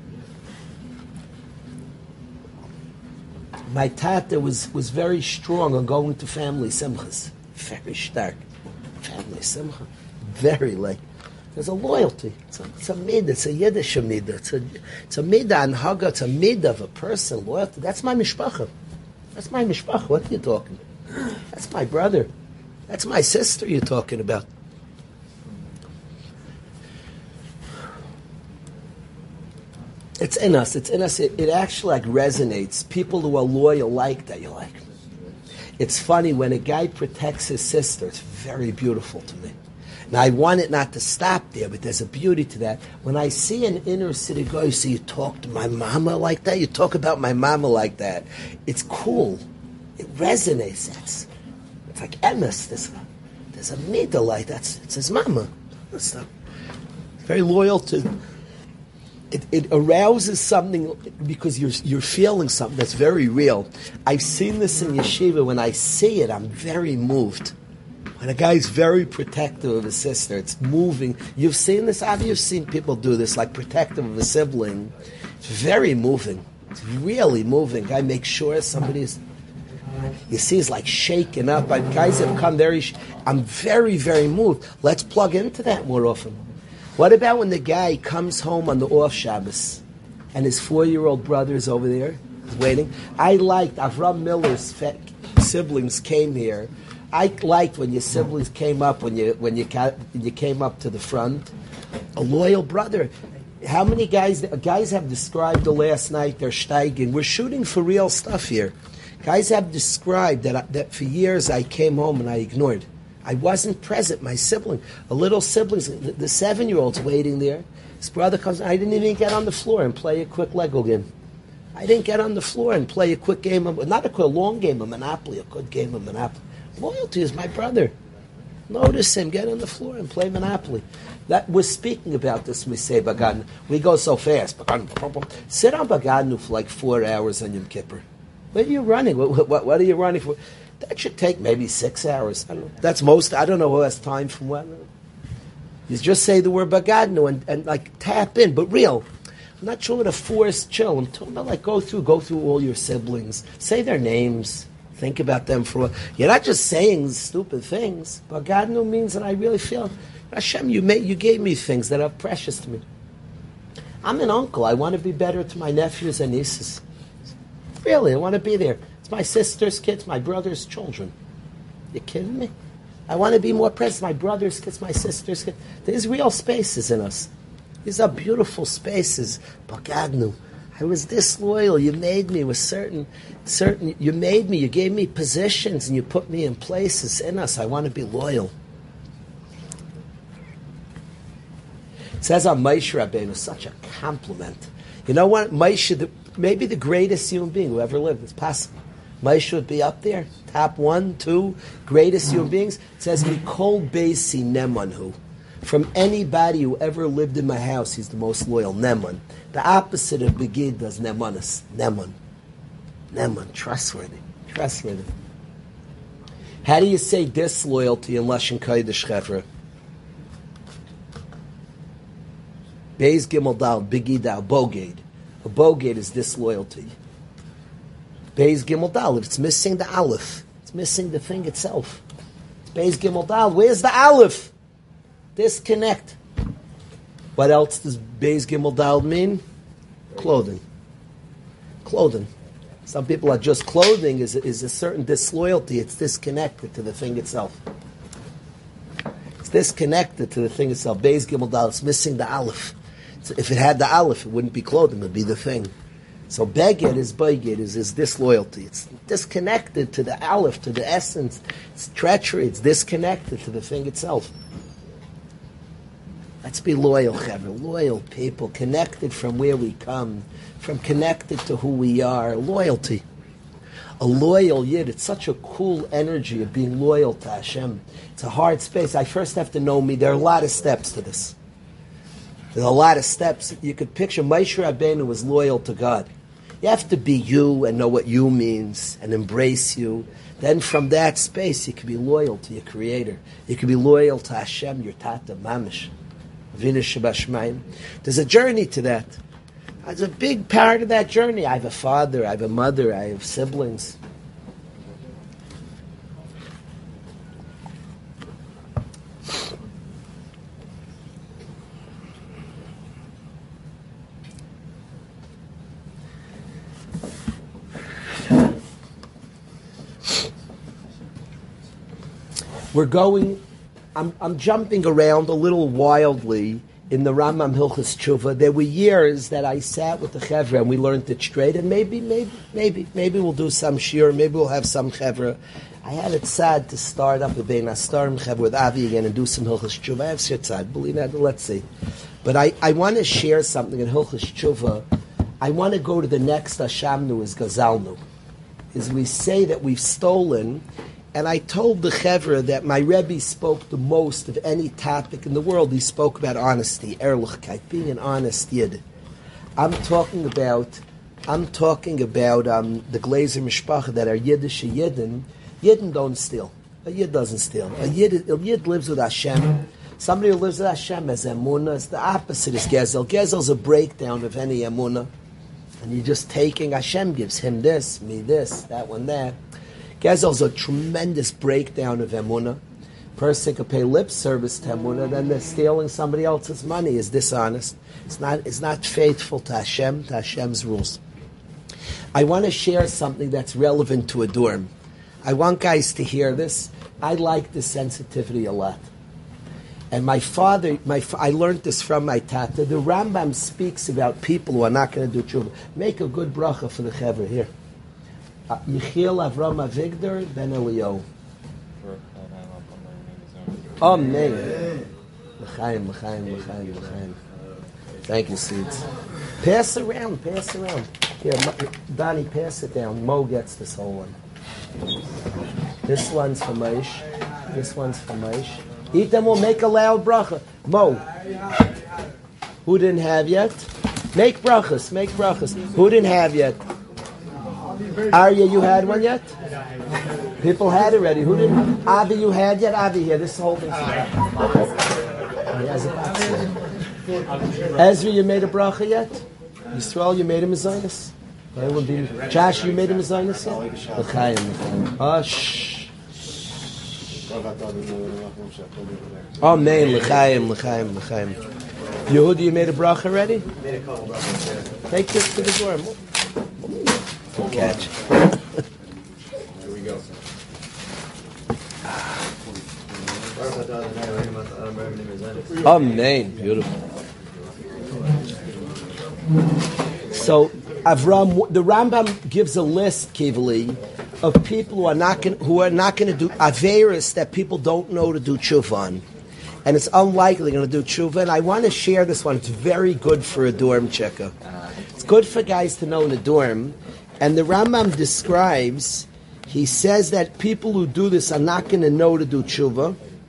My tata was very strong on going to family simchas. Very stark. Family simcha. Very like. There's a loyalty. It's a midah. It's a Yiddish midah. It's a midah and haga. It's a midah of a person. Loyalty. That's my mishpacha. That's my mishpacha. What are you talking about? That's my brother. That's my sister you're talking about. It's in us. It's in us. It actually like resonates. People who are loyal like that. You're like. It's funny when a guy protects his sister. It's very beautiful to me. Now I want it not to stop there, but there's a beauty to that. When I see an inner city guy, you see you talk to my mama like that. You talk about my mama like that. It's cool. It resonates. It's like emes. There's a middle like that. It's his mama. It's very loyal to. It arouses something because you're feeling something that's very real. I've seen this in yeshiva. When I see it, I'm very moved. When a guy's very protective of his sister, it's moving. You've seen this, Avi? You've seen people do this, like protective of a sibling. It's very moving. It's really moving. Guy makes sure somebody's. You see, he's like shaken up. Guys have come I'm very, very moved. Let's plug into that more often. What about when the guy comes home on the off Shabbos and his 4-year-old brother is over there waiting? I liked Avram Miller's siblings came here. I liked when your siblings came up when you came up to the front. A loyal brother. How many guys have described the last night they're steiging? We're shooting for real stuff here. Guys have described that for years I came home and I ignored. I wasn't present. My sibling, a little siblings, the 7-year-old's waiting there. His brother comes. I didn't even get on the floor and play a quick Lego game. I didn't get on the floor and play a quick game of, not a long game of Monopoly, a good game of Monopoly. Loyalty is my brother. Notice him, get on the floor and play Monopoly. That we're speaking about this. We say Bagadnu. We go so fast. Sit on Bagadnu for like 4 hours on Yom Kippur. Where are you running? What are you running for? That should take maybe 6 hours. I don't know. That's most. I don't know who has time from when. You just say the word Bagadnu and like tap in, but real. I'm not trying to force chill. I'm talking about like go through all your siblings. Say their names. Think about them for a while. You're not just saying stupid things. Bagadnu means that I really feel, Hashem, you gave me things that are precious to me. I'm an uncle. I want to be better to my nephews and nieces. Really, I want to be there. It's my sister's kids, my brother's children. You kidding me? I want to be more present. My brother's kids, my sister's kids. There's real spaces in us. These are beautiful spaces. Bagadnu. I was disloyal. You made me with certain. You made me. You gave me positions, and you put me in places in us. I want to be loyal. It says on Moshe Rabbeinu, such a compliment. You know what? Moshe, maybe the greatest human being who ever lived. It's possible. Moshe would be up there, top 1, 2, greatest human beings. It says, Mikol Beisi Nemanhu. From anybody who ever lived in my house, he's the most loyal. Neman. The opposite of Begid does Nemanis. Neman. Trustworthy. How do you say disloyalty in Lashon Kodesh Chevra? Beis Gimel Dal, Begidal, Boged. A Boged is disloyalty. Beis Gimel Dal, if it's missing the Aleph, it's missing the thing itself. Beis Gimel Dal, where's the Aleph? Disconnect. What else does Beis Gimel Dal mean? Clothing. Some people are just clothing is a certain disloyalty. It's disconnected to the thing itself. It's disconnected to the thing itself. Beis Gimel Dal, it's missing the Aleph. So if it had the Aleph, it wouldn't be clothing, it would be the thing. So Beged is disloyalty. It's disconnected to the Aleph, to the essence. It's treachery. It's disconnected to the thing itself. Let's be loyal, Chevra, loyal people, connected from where we come, from connected to who we are. Loyalty. A loyal Yid, it's such a cool energy of being loyal to Hashem. It's a hard space. I first have to know me. There are a lot of steps to this. There's a lot of steps. You could picture Moshe Rabbeinu was loyal to God. You have to be you and know what you means and embrace you. Then from that space, you can be loyal to your Creator. You can be loyal to Hashem, your Tata, Mamish, Avinu Shebashmayim. There's a journey to that. There's a big part of that journey. I have a father, I have a mother, I have siblings. We're going, I'm jumping around a little wildly in the Rambam Hilchos Tshuva. There were years that I sat with the Chevra and we learned it straight, and maybe we'll do some shir, maybe we'll have some Chevra. I had it sad to start up with Bein Astarim Chevra with Avi again and do some Hilchos Tshuva. I have shir tzad, believe that, let's see. But I want to share something in Hilchos Tshuva. I want to go to the next Hashamnu is Gazalnu. Is we say that we've stolen. And I told the Chevra that my Rebbe spoke the most of any topic in the world. He spoke about honesty, ehrlichkeit, being an honest Yid. I'm talking about the Glazer Mishpacha that are Yiddish Yidden. Yidden don't steal. A Yid doesn't steal. A Yid lives with Hashem. Somebody who lives with Hashem has emunah. It's the opposite is Gezel. Gezel's a breakdown of any emunah. And you're just taking, Hashem gives him this, me this, that one that. Gezel's a tremendous breakdown of emunah. Person could pay lip service to emunah, then they're stealing somebody else's money. Is dishonest. It's not faithful to Hashem, to Hashem's rules. I want to share something that's relevant to a dorm. I want guys to hear this. I like this sensitivity a lot. And my father, I learned this from my tata. The Rambam speaks about people who are not going to do tshuva. Make a good bracha for the Chevra here. Yechiel Avram Avigdor Ben Elio. Amen. L'chaim, l'chaim, l'chaim, l'chaim. Thank you, Seeds. Pass around. Here, Donnie, pass it down. Mo gets this whole one. This one's for Maish. This one's for Maish. Eat them, will make a loud bracha. Mo. Who didn't have yet? Make brachas. Who didn't have yet? Arya, you had one yet? People had already. Who didn't? Avi, you had yet? Avi, here. This whole thing. Ezra, you made a bracha yet? Yisrael, you made a mezainis? Josh, you made a mezainis yet? L'chaim. Shh. Amen. L'chaim. Yehuda, you made a bracha already? Made a couple brachas. Take this to the door. Catch. Here we go. Amen. Beautiful. So Avram, the Rambam gives a list, Kivali, of people who are not going to do averis that people don't know to do tshuva on. And it's unlikely going to do tshuva. And I want to share this one. It's very good for a dorm checker. It's good for guys to know in a dorm. And the Rambam describes, he says that people who do this are not going to know to do tshuva.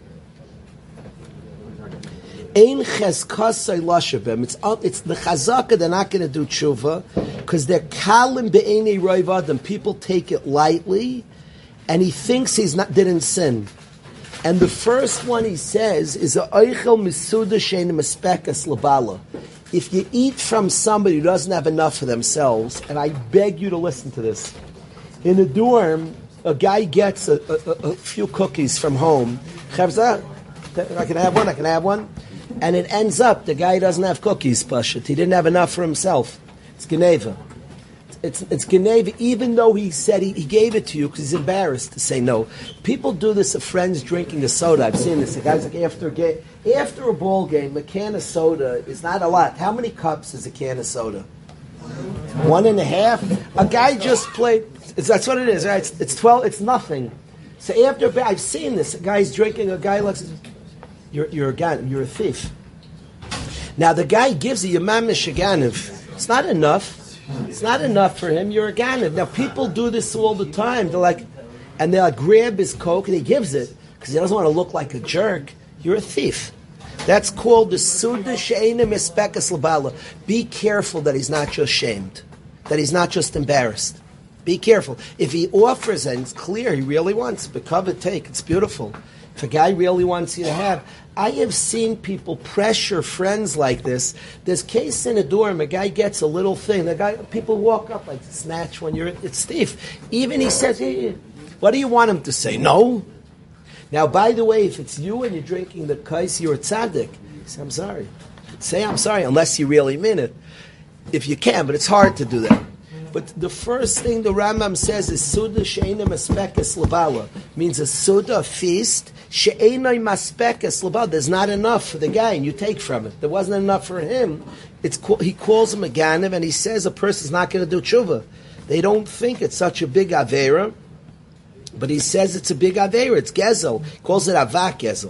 Ein cheskasai lashavim. It's the chazaka they're not going to do tshuva because they're kalim be'enei roiv adam. People take it lightly, and he thinks didn't sin. And the first one he says is a oichel misuda shein mespekas labala. If you eat from somebody who doesn't have enough for themselves, and I beg you to listen to this, in a dorm, a guy gets a few cookies from home. I can have one. And it ends up, the guy doesn't have cookies, Pashut. He didn't have enough for himself. It's Geneva. It's Geneva, even though he said he gave it to you because he's embarrassed to say no. People do this of friends drinking a soda. I've seen this. The guy's like, after a ball game, a can of soda is not a lot. How many cups is a can of soda? 1.5. A guy just played. That's what it is, right? It's 12. It's nothing. So after I've seen this. A guy's drinking. A guy looks. You're a thief. Now the guy gives a Yamam Mishaganiv. It's not enough. It's not enough for him. You're a Ganiv. Now people do this all the time. They'll grab his coke and he gives it because he doesn't want to look like a jerk. You're a thief. That's called the Suda She'ena Mispekas Labala. Be careful that he's not just shamed, that he's not just embarrassed. Be careful. If he offers and it's clear he really wants, Bekavod take, it's beautiful. If a guy really wants you to have, I have seen people pressure friends like this. There's case in a dorm, a guy gets a little thing. People walk up like snatch when it's thief. Even he says, hey, what do you want him to say? No. Now, by the way, if it's you and you're drinking the kais, you're a tzaddik. You say, I'm sorry. Say I'm sorry, unless you really mean it. If you can, but it's hard to do that. But the first thing the Rambam says is Suda she'ena maspekes labala. Means a Suda, feast, she'ena maspekes labala. There's not enough for the guy, and you take from it. There wasn't enough for him. He calls him a Ganiv, and he says a person's not going to do tshuva. They don't think it's such a big Avera, but he says it's a big Avera. It's Gezel. He calls it Avak Gezel.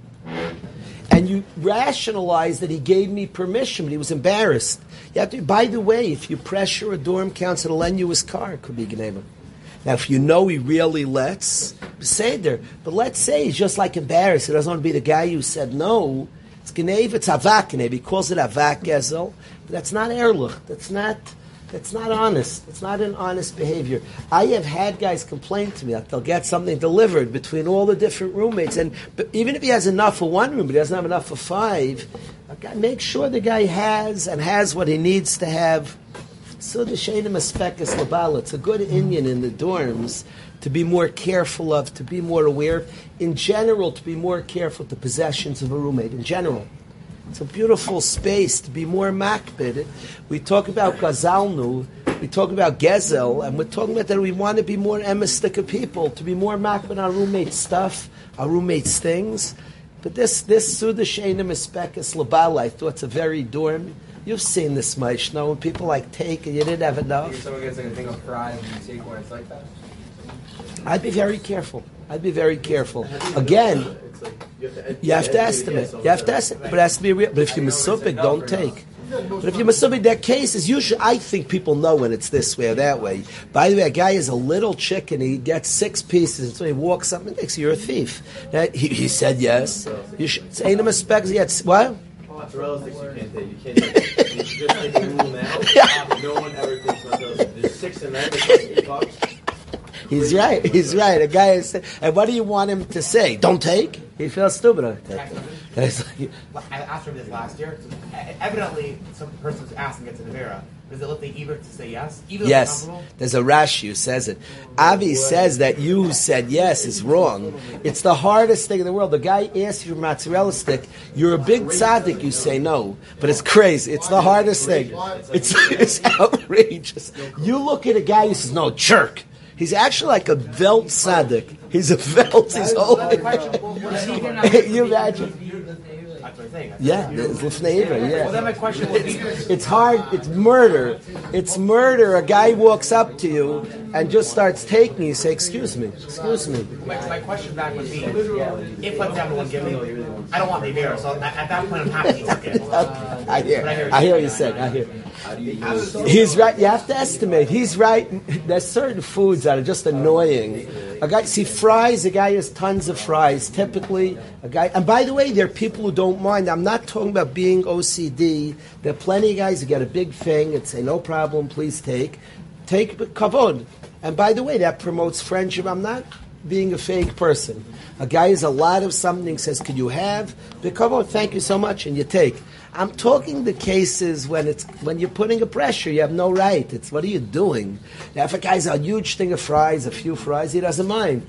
And you rationalize that he gave me permission, but he was embarrassed. You have to. By the way, if you pressure a dorm council to lend you his car, it could be Gneva. Now, if you know he really lets, say there. But let's say he's just like embarrassed. He doesn't want to be the guy who said no. It's Gneva, it's Avak Gneva. He calls it Avak Gezel. But that's not Erlich. That's not honest. It's not an honest behavior. I have had guys complain to me that they'll get something delivered between all the different roommates, but even if he has enough for one room, but he doesn't have enough for five, make sure the guy has what he needs to have. So the She'ena Maspekes Labala, it's a good Indian in the dorms to be more careful of, to be more aware of. In general, to be more careful of the possessions of a roommate. In general. It's a beautiful space to be more makbid. We talk about Gazalnu, we talk about Gezel, and we're talking about that we want to be more emistic people, to be more makbid on our roommates' stuff, our roommates' things. But this Suda She'ena Mispekes Labala, I thought it's a very dorm. You've seen this, Maishno, when people take and you didn't have enough. If someone gets like a thing of fries and you take one, it's like that? I'd be very careful. Again, you have to estimate. But it has to be real. But if you're Mesubik, don't take. But if you're Mesubik, that case is usually, I think people know when it's this way or that way. By the way, a guy is a little chicken, he gets 6 pieces, and so he walks up and thinks you're a thief. Now, he said yes. You should say to him a spec, what? Mozzarella sticks you can't take. You just take a rule now. No one ever takes mozzarella sticks. There's 6 in there, they cost $8. He's right. A guy is, and what do you want him to say? Don't take? He feels stupid. I asked him this last year. Evidently, some person was asking gets an Avera. Does it look the Eber to say yes? Yes. There's a Rashi who says it. Avi says that you who said yes is wrong. It's the hardest thing in the world. The guy asks you for mozzarella stick. You're a big tzaddik. You say no. But it's crazy. It's the hardest thing. It's outrageous. You look at a guy who says, no, jerk. He's actually like a Velt tzaddik. He's a Velt. He's holy. You imagine. Yeah, it's Lifnei Ivra, yeah. Well, then my question would be... It's hard, it's murder. It's murder. A guy walks up to you and just starts taking you. You say, excuse me. My question back would be, if, for example, one gives me, I don't want the Avera, so at that point I'm happy to take it. I hear what you said. He's right. You have to estimate. He's right. There's certain foods that are just annoying. A guy, fries. A guy has tons of fries. Typically, a guy. And by the way, there are people who don't mind. I'm not talking about being OCD. There are plenty of guys who get a big thing and say, "No problem, please take kavod." And by the way, that promotes friendship. I'm not being a fake person. A guy has a lot of something. Says, "Can you have?" Kavod, thank you so much, and you take. I'm talking the cases when you're putting a pressure, you have no right. It's what are you doing? Now, if a guy's a huge thing of fries, a few fries, he doesn't mind.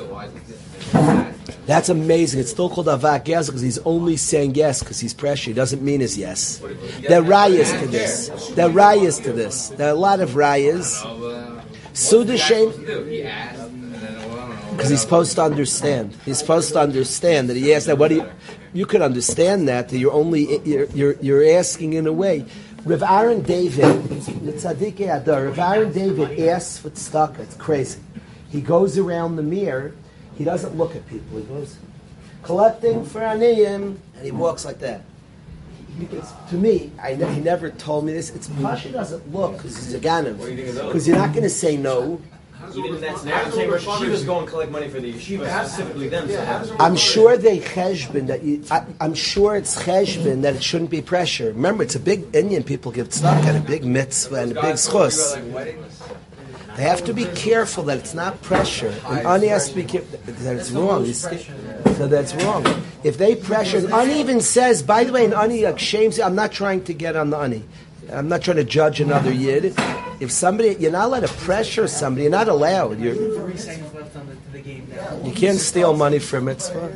That's amazing. It's still called avak yes because he's only saying yes because he's pressure. He doesn't mean his yes. There are rayas to this. There are a lot of rayas. Suda Shem. Because he's supposed to understand. He's supposed to understand that he asked that. What do you could understand that you're asking in a way. Rav Aaron David, the Tzadikei Adar, Rav Aaron David asks for tzedakah. It's crazy. He goes around the mirror. He doesn't look at people. He goes collecting for aniyim, and he walks like that. because to me, he never told me this. It's Pasha doesn't look because he's a Ganev. Because you're not going to say no. Even in that scenario, I'm saying Rosh Yeshiva's go and collect money for the yeshiva, specifically them. I'm sure they cheshbon that I'm sure it's cheshbon that it shouldn't be pressure. Remember, it's a big Indian people give tzedakah and a big mitzvah and a big schus. They have to be careful that it's not pressure. And Ani has to be careful that it's wrong. So that's wrong. If they pressure, and Ani even says, by the way, and Ani shames. I'm not trying to get on the Ani. I'm not trying to judge another yid. If somebody, you're not allowed to pressure somebody. You're not allowed. 3 seconds left on the game now. You can't steal money from mitzvah.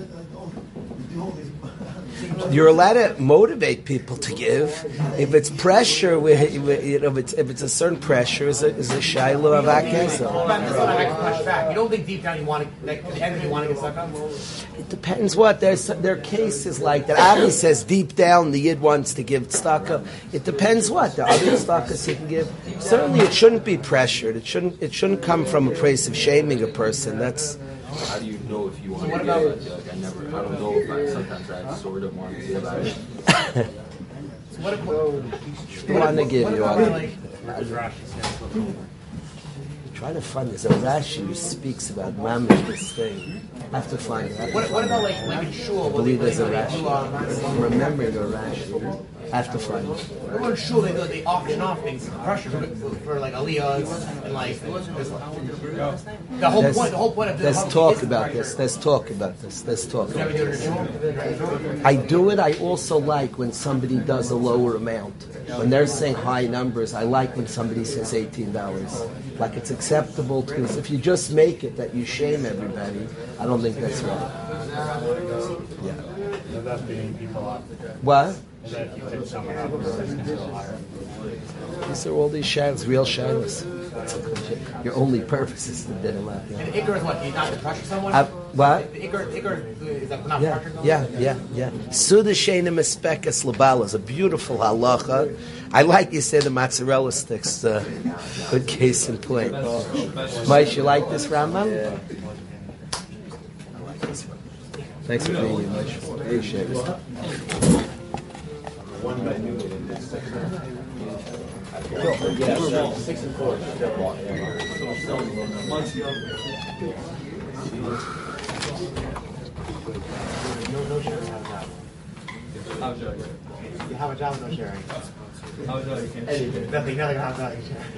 You're allowed to motivate people to give. If it's pressure, if it's a certain pressure, is a shiloh of akeza. You don't think deep down you want to, like, at the end you want to get stuck on? It depends what. There are cases like that. Abi says deep down the yid wants to give tzedakah. It depends what. There are other tzedakahs he can give. Certainly it shouldn't be pressured. It shouldn't come from a place of shaming a person. That's... How do you know if you want to give it? Like, I don't know if sometimes I sort of want to give it. So what You want to give, you want to like, try to find there's a Rashi who speaks about mamish this thing. I have to find that. what about like in shul? I believe there's a Rashi. I'm remembering a Rashi. I have to find it. What about in shul? They off and off things, pressure for like aliyahs and like the whole point of this. Let's talk about this. I do it. I also like when somebody does a lower amount. When they're saying high numbers, I like when somebody says $18. Like it's acceptable because if you just make it that you shame everybody, I don't think that's right. Yeah. What? These are all these shilas, real shilas. Your only purpose is to get a lot. And the ikr is what? You not to pressure someone? What? The ikr is that not pressure someone? Yeah. Suda Shena Mespekes Labala is a beautiful halacha. I like you say the mozzarella sticks. Good case in point. Maish, you like this Rambam? Yeah. I like this one. Thanks for being here, Maish. Appreciate it. Yeah, 6 and 4. No sharing. You have a job, no sharing. Nothing how job you sharing.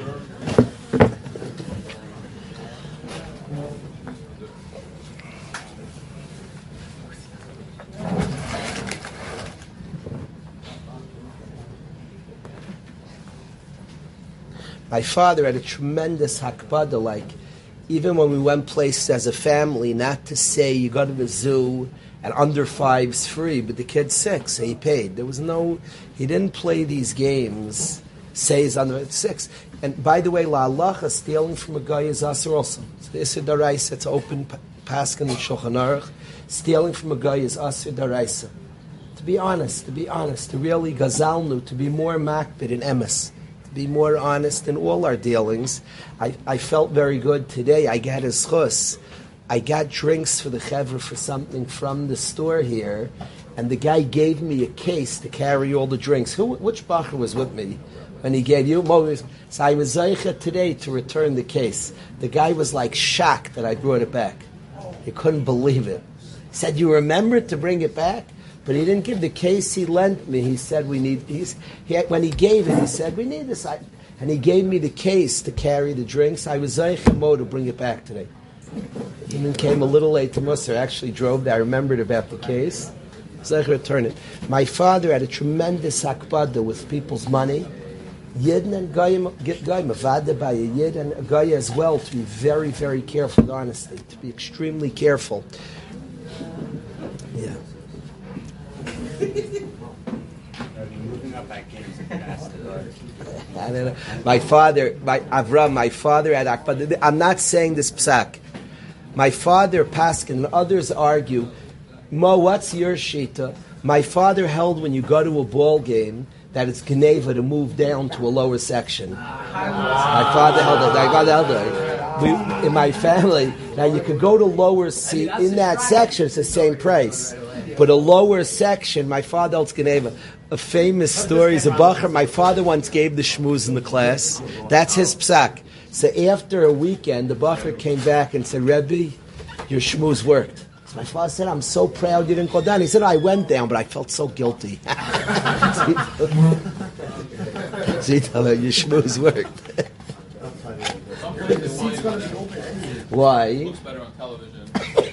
My father had a tremendous hakpada, like even when we went places as a family, not to say you go to the zoo and under 5's free, but the kid's 6, so he paid. There was no, he didn't play these games, say he's under 6. And by the way, la halacha, stealing from a guy is asur also. So the Isser Daraisa, it's open paskin in Shulchan Aruch. Stealing from a guy is asur Daraisa. To be honest, to really gazalnu, to be more makbid in emes. Be more honest in all our dealings. I felt very good today. I got a schus. I got drinks for the chevra for something from the store here, and the guy gave me a case to carry all the drinks. Which bacher was with me when he gave you? So I was zeicha today to return the case. The guy was like shocked that I brought it back. He couldn't believe it. He said, "You remembered to bring it back?" But he didn't give the case he lent me. He said, when he gave it, he said, "We need this." And he gave me the case to carry the drinks. I was Zaychamo to bring it back today. He even came a little late to Musar. Actually drove there. I remembered about the case. Zaycha returned it. My father had a tremendous hakpada with people's money. Yidden and Goyim, Mavada by a Yid and a Goy as well, to be very, very careful with honesty. To be extremely careful. Yeah. I don't know. My father had Akbad. I'm not saying this psak. My father, Paskin, and others argue, Mo, what's your shita? My father held when you go to a ball game that it's Geneva to move down to a lower section. My father held it. In my family, now you could go to lower seat. In that section, it's the same price. But a lower section, my father held Geneva. a famous story is a bacher. My father once gave the shmuz in the class. That's his psak. So after a weekend, the bacher came back and said, Rebbe, your shmuz worked. So my father said, I'm so proud you didn't go down. He said, I went down, but I felt so guilty. So he told her, your shmuz worked. Why? It looks better on television.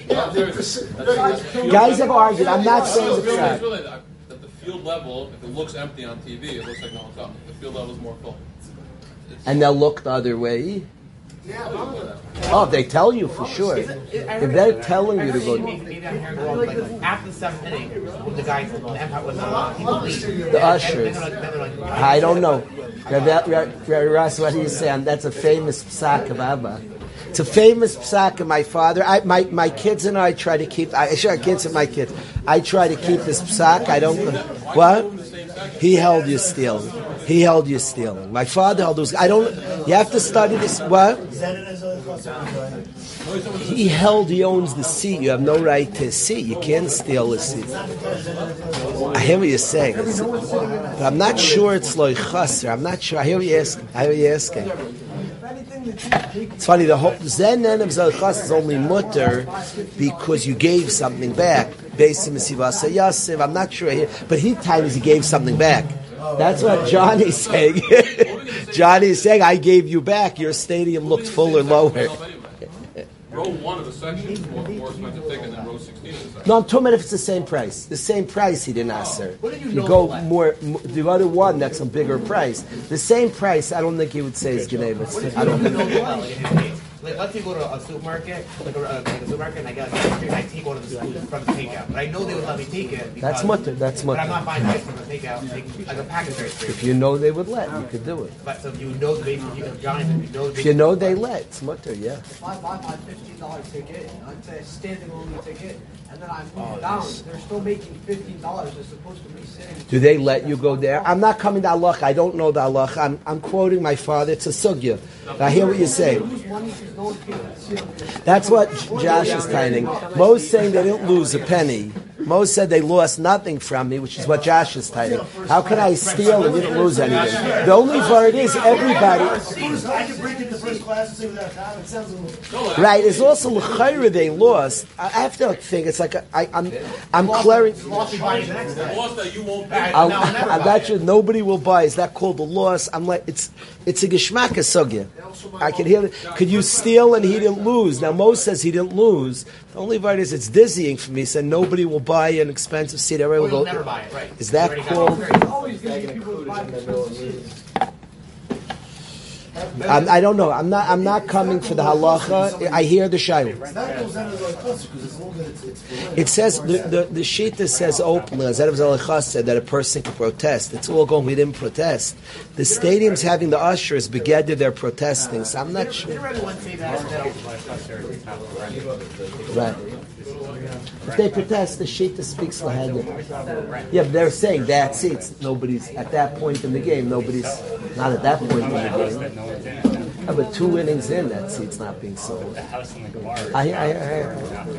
Guys have argued. I'm not saying it's It's really that the field level, if it looks empty on TV, it looks like no one's on. The field level is more full. And they'll look the other way. Oh, they tell you for sure. If they're telling you to go, Maybe I'm hearing wrong, like after the 7th inning, when the guys, when the Empire was people leave. the ushers. I don't know. What do you say? That's a famous psak of Abba. It's a famous psak of my father. My kids and I try to keep. I share kids and my kids. I try to keep this psak. I don't. What? He held you stealing. He held you stealing. My father held those. I don't. You have to study this. What? He held. He owns the seat. You have no right to his seat. You can't steal his seat. I hear what you're saying, but I'm not sure it's like chaser. I'm not sure. I hear what you're asking. It's funny, the whole Zen and of Zalchas is only mutter because you gave something back. I'm not sure here, but he times he gave something back. That's what Johnny's saying. Johnny's saying, I gave you back. Your stadium looked fuller lower. Row 1 of the section is more expensive ticket than row 16 of the section. No, I'm talking about if it's the same price. The same price he didn't ask her. You go more, the other one, that's a bigger price. The same price, I don't think he would say is Geneva. I don't think. Like, let's say you go to a supermarket, like a supermarket, and I get like ice cream, I take one of the food from the takeout. But I know they would let me take it. Because, That's But I'm mutter. not buying ice from the takeout, like a package ice cream. If you know they would let, you could do it. But so if you know the basic, you can Johnny, if you know the If you know they let, it's mutter, yeah. If I buy my $15 ticket, I'd say a standing only ticket, and then I move it down, they're still making $15 as opposed to me sitting. Do they let you go there? I'm not coming to Allah. I don't know the Allah. I'm quoting my father. It's a sugya. I hear what you're saying. Lose money because no one can see them. That's what Josh is timing. Mo's saying they didn't lose a penny. Mo said they lost nothing from me, which is what Josh is timing. How can I steal and didn't lose anything? The only word is everybody. I can break into first class and say without that. It sounds a little. Right. It's also l'chayra they lost. I have to think. It's like I'm clearing. The loss that you won't pay. I bet you nobody will buy. Is that called a loss? I'm like, it's a geshmaka sugya. I can hear it. Could you steal and he didn't lose? Now Mo says he didn't lose. The only word is it's dizzying for me. He said nobody will buy an expensive seat. Everybody will go. never buy it, right? Is that called? Always going to be people who buy expensive seats. I don't know. I'm not coming for the halacha. I hear the shayla. That goes down to the cluster because it's all good. It's It says the shita says openly, as Erev Zalachas said, that a person can protest. It's all going. We didn't protest. The stadium's having the ushers begedder they're protesting. So I'm not sure. Right. If they protest, the shita speaks lahagim. Yeah, but they're saying that's it. Nobody's at that point in the game. Nobody's not at that point in the game. Yeah, but 2 innings in, that seat's not being sold. I hear.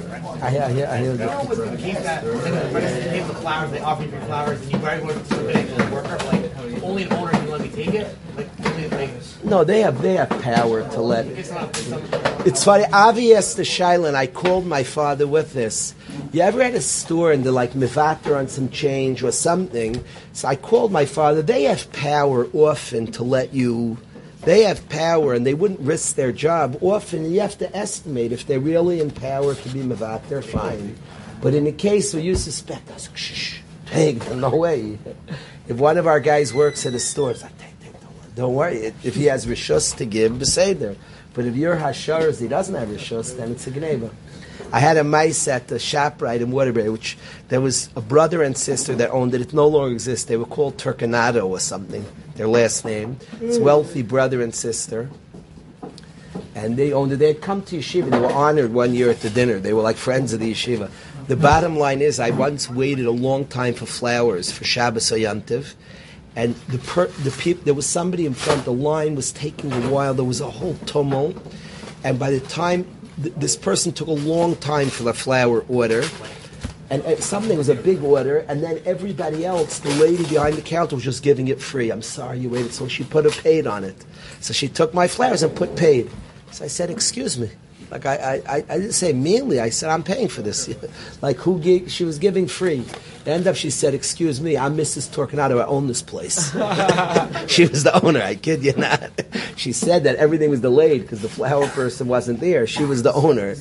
Keep that, give the flowers, they offer you free flowers, and you very much to the worker, like, only an owner can let me take it? Like, only like, No, they have power to let. it's not. It's funny. Avi asked the Shaila, I called my father with this. You ever had a store and they're like mivater on some change or something? So I called my father. They have power often to let you. They have power and they wouldn't risk their job. Often you have to estimate if they're really in power to be mivater, fine. But in the case where you suspect, I was like, shh, no way. If one of our guys works at a store, it's like, don't worry. If he has rishus to give, beseder. But if you're hasharas, he doesn't have rishus, then it's a gneva. I had a mice at the ShopRite in Waterbury, which there was a brother and sister that owned it. It no longer exists. They were called Turcanado or something, their last name. It's wealthy brother and sister. And they owned it. They had come to yeshiva. They were honored one year at the dinner. They were like friends of the yeshiva. The bottom line is, I once waited a long time for flowers for Shabbos or Yantiv. And the people, there was somebody in front. The line was taking a while. There was a whole tumult. And by the time this person took a long time for the flower order, And something was a big order, and then everybody else, the lady behind the counter was just giving it free. I'm sorry you waited. So she put a paid on it. So she took my flowers and put paid. So I said, excuse me. Like I didn't say meanly. I said, I'm paying for this. Like she was giving free. End up, she said, excuse me, I'm Mrs. Torquenato. I own this place. She was the owner. I kid you not. She said that everything was delayed because the flower person wasn't there. She was the owner.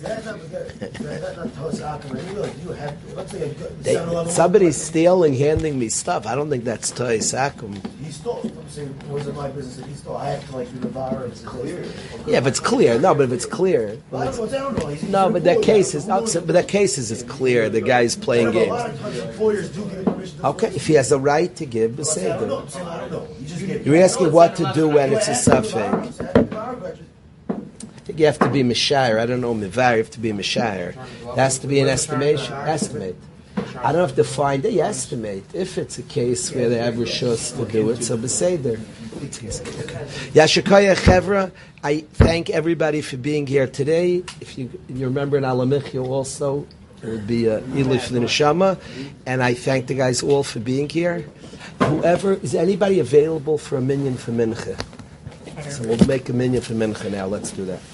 Somebody's stealing, handing me stuff. I don't think that's Toy Sakum. He stole. I'm saying, it wasn't my business that he stole. I have to like do the bar. It's clear. Yeah, if it's clear. No, but if it's clear. I don't know. No, but that case is it's clear. The guy's playing games. A lot of times employers do give permission to Okay, if he has a right to give the I seder. don't know. You're asking what to do when it's a suffix. I think you have to be Mishayr. I don't know, Mivar, you have to be Mishayr. It has to be an estimate. I don't have to find it. You estimate. If it's a case where they have rishus to do it, so beseder. Yashikaya Chevra, I thank everybody for being here today. If you remember in Alamichyo also, it would be Ilif the Neshama, and I thank the guys all for being here. Is anybody available for a minyan for Mincha? So we'll make a minyan for Mincha now. Let's do that.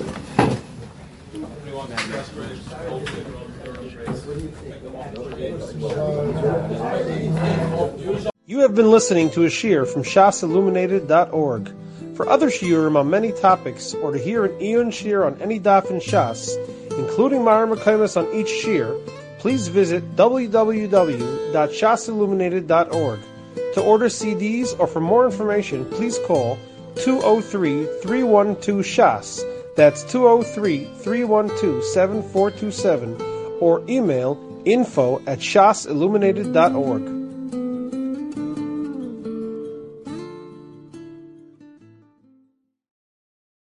You have been listening to a shiur from shasilluminated.org. For other shiurim on many topics, or to hear an Iyun shiur on any daf in Shas, including Mareh Mekomos on each shiur, please visit www.shasilluminated.org. To order CDs or for more information, please call 203-312-SHAS. That's 203-312-7427, or email info@shasilluminated.org.